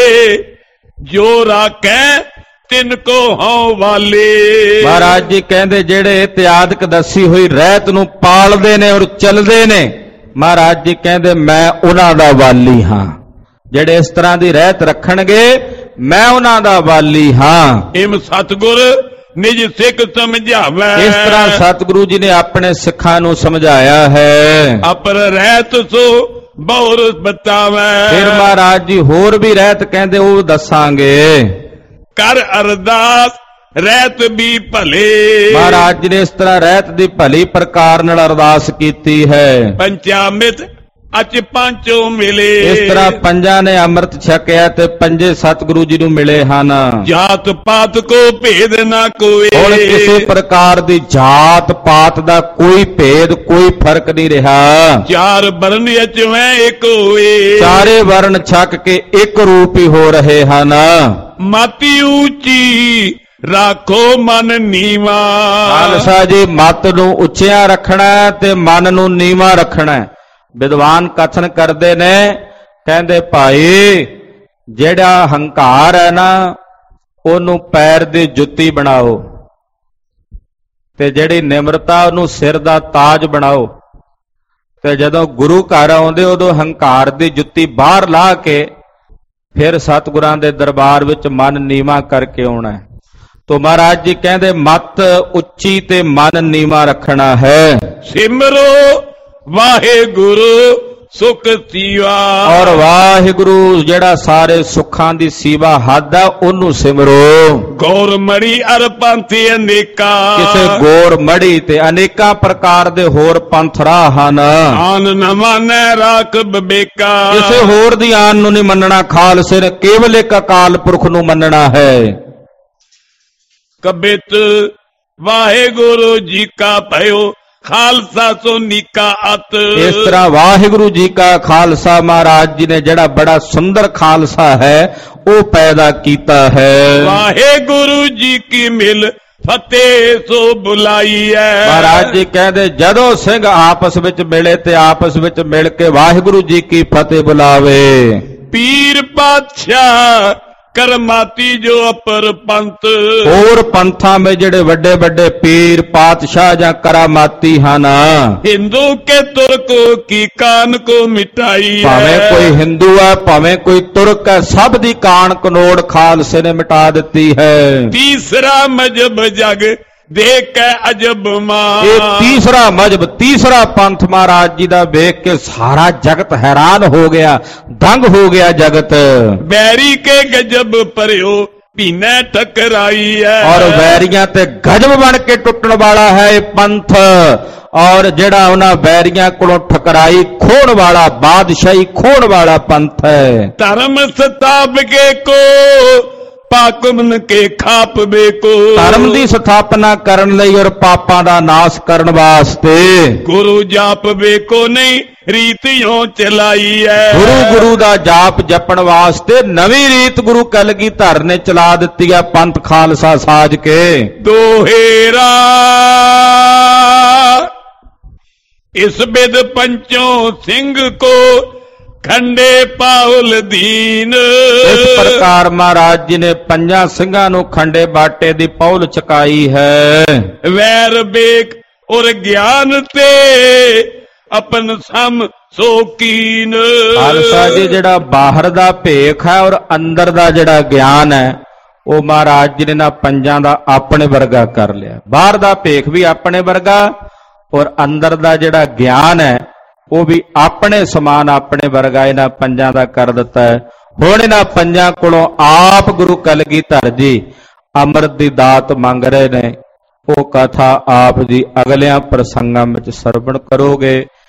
ਜੋ ਰਾਖੈ ਤਿਨ ਕੋ ਹਉ ਵਾਲੇ। ਮਹਾਰਾਜ ਜੀ ਕਹਿੰਦੇ ਜਿਹੜੇ ਇਤਿਆਦਕ ਦੱਸੀ ਹੋਈ ਰਹਿਤ ਨੂੰ ਪਾਲਦੇ ਨੇ ਔਰ ਚੱਲਦੇ ਨੇ, ਮਹਾਰਾਜ ਜੀ ਕਹਿੰਦੇ ਮੈਂ ਉਹਨਾਂ ਦਾ ਵਾਲੀ ਹਾਂ। ਜਿਹੜੇ ਇਸ ਤਰ੍ਹਾਂ ਦੀ ਰਹਿਤ ਰੱਖਣਗੇ ਮੈਂ ਉਹਨਾਂ ਦਾ ਵਾਲੀ ਹਾਂ। ਇਮ ਸਤਿਗੁਰ ਨਿਜ ਸਿੱਖ ਸਮਝਾਵੈ, ਇਸ ਤਰ੍ਹਾਂ ਸਤਿਗੁਰੂ ਜੀ ਨੇ ਆਪਣੇ ਸਿੱਖਾਂ ਨੂੰ ਸਮਝਾਇਆ ਹੈ। ਅਪਰ ਰਹਿਤ ਸੋ ਬਹੁਰ ਬਤਾਵੈ, ਫਿਰ ਮਹਾਰਾਜ ਜੀ ਹੋਰ ਵੀ ਰਹਿਤ ਕਹਿੰਦੇ ਉਹ ਦੱਸਾਂਗੇ। ਕਰ ਅਰਦਾਸ ਰਹਿਤ ਵੀ ਭਲੇ, ਮਹਾਰਾਜ ਜੀ ਨੇ ਇਸ ਤਰ੍ਹਾਂ ਰਹਿਤ ਦੀ ਭਲੀ ਪ੍ਰਕਾਰ ਨਾਲ ਅਰਦਾਸ ਕੀਤੀ ਹੈ। ਪੰਚਾਮਿਤ ਅਚ ਪੰਚੋ ਮਿਲੇ, ਇਸ ਤਰ੍ਹਾਂ ਪੰਜਾਂ ਨੇ ਅੰਮ੍ਰਿਤ ਛਕਿਆ ਤੇ ਪੰਜੇ ਸਤਿਗੁਰੂ ਜੀ ਨੂੰ ਮਿਲੇ ਹਨ। ਜਾਤ ਪਾਤ ਕੋ ਭੇਦ ਨਾ ਕੋਏ, ਹੁਣ ਕਿਸੇ ਪ੍ਰਕਾਰ ਦੀ ਜਾਤ ਪਾਤ ਦਾ ਕੋਈ ਭੇਦ ਕੋਈ ਫਰਕ ਨਹੀਂ ਰਿਹਾ। ਚਾਰ ਵਰਨ ਅਚ ਮੈਂ ਇੱਕ ਹੋਏ, ਚਾਰੇ ਵਰਨ ਛਕ ਕੇ ਇੱਕ ਰੂਪ ਹੀ ਹੋ ਰਹੇ ਹਨ। ਮਾਤੀ ਉੱਚੀ ਰਾਖੋ ਮਨ ਨੀਵਾ, ਖਾਲਸਾ ਜੀ ਮਤ ਨੂੰ ਉੱਚਿਆਂ ਰੱਖਣਾ ਤੇ ਮਨ ਨੂੰ ਨੀਵਾਂ ਰੱਖਣਾ। ਵਿਦਵਾਨ ਕਥਨ ਕਰਦੇ ਨੇ, ਕਹਿੰਦੇ ਭਾਈ ਜਿਹੜਾ ਹੰਕਾਰ ਹੈ ਨਾ ਉਹਨੂੰ ਪੈਰ ਦੀ ਜੁੱਤੀ ਬਣਾਓ ਤੇ ਜਿਹੜੀ ਨਿਮਰਤਾ ਉਹਨੂੰ ਸਿਰ ਦਾ ਤਾਜ ਬਣਾਓ। ਤੇ ਜਦੋਂ ਗੁਰੂ ਘਰ ਆਉਂਦੇ ਉਦੋਂ ਹੰਕਾਰ ਦੀ ਜੁੱਤੀ ਬਾਹਰ ਲਾ ਕੇ ਫਿਰ ਸਤਿਗੁਰਾਂ ਦੇ ਦਰਬਾਰ ਵਿੱਚ ਮਨ ਨੀਵਾਂ ਕਰਕੇ ਆਉਣਾ। ਤੋ ਮਹਾਰਾਜ ਜੀ ਕਹਿੰਦੇ ਮਤ ਉੱਚੀ ਤੇ ਮਨ ਨੀਵਾਂ ਰੱਖਣਾ ਹੈ। ਸਿਮਰੋ ਵਾਹਿਗੁਰੂ ਸੁਖ ਸੀਵਾ, ਔਰ ਵਾਹਿਗੁਰੂ ਜਿਹੜਾ ਸਾਰੇ ਸੁੱਖਾਂ ਦੀ ਸੀਵਾ ਹੱਦ ਹੈ ਉਹਨੂੰ ਸਿਮਰੋ। ਗੌਰ ਮੜੀ ਅਰ ਪੰਥ ਅਨੇਕਾ, ਕਿਸੇ ਗੌਰ ਮੜੀ ਤੇ ਅਨੇਕਾਂ ਪ੍ਰਕਾਰ ਦੇ ਹੋਰ ਪੰਥ ਰਾਹ ਹਨ। ਆਨ ਨ ਮਾਨੈ ਰਾਖ ਬਬੇਕਾ, ਕਿਸੇ ਹੋਰ ਦੀ ਆਨ ਨੂੰ ਨਹੀਂ ਮੰਨਣਾ, ਖਾਲਸੇ ਨੇ ਕੇਵਲ ਇੱਕ ਅਕਾਲ ਪੁਰਖ ਨੂੰ ਮੰਨਣਾ ਹੈ। ਕਬਿਤ ਵਾਹਿਗੁਰੂ ਜੀ ਕਾ ਭਇਓ ਖਾਲਸਾ ਸੋ ਨੀਕਾ ਅਤ, ਇਸ ਤਰ੍ਹਾਂ ਵਾਹਿਗੁਰੂ ਜੀ ਕਾ ਖਾਲਸਾ ਮਹਾਰਾਜ ਜੀ ਨੇ ਜਿਹੜਾ ਬੜਾ ਸੁੰਦਰ ਖਾਲਸਾ ਹੈ ਉਹ ਪੈਦਾ ਕੀਤਾ ਹੈ। ਵਾਹਿਗੁਰੂ ਜੀ ਕੀ ਮਿਲ ਫਤਿਹ ਸੋ ਬੁਲਾਈ ਹੈ। ਮਹਾਰਾਜ ਜੀ ਕਹਿੰਦੇ ਜਦੋਂ ਸਿੰਘ ਆਪਸ ਵਿੱਚ ਮਿਲੇ ਤੇ ਆਪਸ ਵਿੱਚ ਮਿਲ ਕੇ ਵਾਹਿਗੁਰੂ ਜੀ ਕੀ ਫਤਿਹ ਬੁਲਾਵੇ। ਪੀਰ ਪਾਤਸ਼ਾਹ ਕਰਮਾਤੀ ਜੋ ਅਪਰ ਪੰਥ, ਹੋਰ ਪੰਥਾਂ ਵਿੱਚ ਜਿਹੜੇ ਵੱਡੇ ਵੱਡੇ ਪੀਰ ਪਾਤਸ਼ਾਹ ਜਾਂ ਕਰਾਮਾਤੀ ਹਨ, ਹਿੰਦੂ ਕੇ ਤੁਰਕ ਕੀ ਕਾਨ ਕੋ ਮਿਟਾਈ ਹੈ। ਭਾਵੇਂ ਕੋਈ ਹਿੰਦੂ ਹੈ ਭਾਵੇਂ ਕੋਈ ਤੁਰਕ ਹੈ, ਸਭ ਦੀ ਕਾਣ ਕਨੋੜ ਖਾਲਸੇ ਨੇ ਮਿਟਾ ਦਿੱਤੀ ਹੈ। ਤੀਸਰਾ ਮਜਬ ਜਗ ਦੇਖ ਕੇ ਅਜਬ ਮਾਂ, ਇਹ ਤੀਸਰਾ ਮਜਬ ਤੀਸਰਾ ਪੰਥ ਮਹਾਰਾਜ ਜੀ ਦਾ ਵੇਖ ਕੇ ਸਾਰਾ ਜਗਤ ਹੈਰਾਨ ਹੋ ਗਿਆ, ਦੰਗ ਹੋ ਗਿਆ ਜਗਤ। ਬੈਰੀ ਕੇ ਗਜਬ ਪਰਿਓ ਪੀਨੇ ਟਕਰਾਈ ਹੈ, ਔਰ ਵੈਰੀਆਂ ਤੇ ਗਜਬ ਬਣ ਕੇ ਟੁੱਟਣ ਵਾਲਾ ਹੈ ਇਹ ਪੰਥ। ਔਰ ਜਿਹੜਾ ਉਹਨਾਂ ਵੈਰੀਆਂ ਕੋਲੋਂ ਠਕਰਾਈ ਖੋਣ ਵਾਲਾ, ਬਾਦਸ਼ਾਹੀ ਖੋਣ ਵਾਲਾ ਪੰਥ ਹੈ। ਧਰਮ ਸਤਾਬਕੇ ਕੋ ਪਾਕਮਨ ਕੇ ਖਾਪ ਬੇਕੋ, ਧਰਮ ਦੀ ਸਥਾਪਨਾ ਕਰਨ ਲਈ ਔਰ ਪਾਪਾਂ ਦਾ ਨਾਸ਼ ਕਰਨ ਵਾਸਤੇ ਗੁਰੂ ਜਾਪ ਬੇਕੋ ਨਹੀਂ ਰੀਤਿਓਂ ਚਲਾਈ ਹੈ। ਗੁਰੂ ਦਾ ਜਾਪ ਜਪਣ ਵਾਸਤੇ ਨਵੀਂ ਰੀਤ ਗੁਰੂ ਕਲਗੀਧਰ ਨੇ ਚਲਾ ਦਿੱਤੀ ਹੈ, ਪੰਥ ਖਾਲਸਾ ਸਾਜ ਕੇ। ਦੋਹੇਰਾ ਇਸ ਬਿਦ ਪੰਚੋਂ ਸਿੰਘ ਕੋ ਖੰਡੇ ਪਾਉਲ ਦੀਨ, ਇਸ ਪ੍ਰਕਾਰ ਮਹਾਰਾਜ ਜੀ ਨੇ ਪੰਜਾਂ ਸਿੰਘਾਂ ਨੂੰ ਖੰਡੇ ਬਾਟੇ ਦੀ ਪੌਲ ਚਕਾਈ ਹੈ। ਵੈਰ ਬੇਕ ਔਰ ਗਿਆਨ ਤੇ अपन सम सो कीन। खालसा जी जिहड़ा बाहर दा भेख है और अंदर दा जिहड़ा ज्ञान है वो महाराज जी ने ना पंजां दा अपने वर्गा कर लिया। बाहर दा भेख भी अपने वर्गा और अंदर दा जिहड़ा ज्ञान है वो भी अपने समान अपने वर्गा इन्हां पंजां दा कर दिता है। हुण इन्हां पंजां कोलों आप गुरु कलगीधर जी अमृत दी दात मंग रहे ने। वो कथा आप जी अगलियां प्रसंगां विच सरवण करोगे।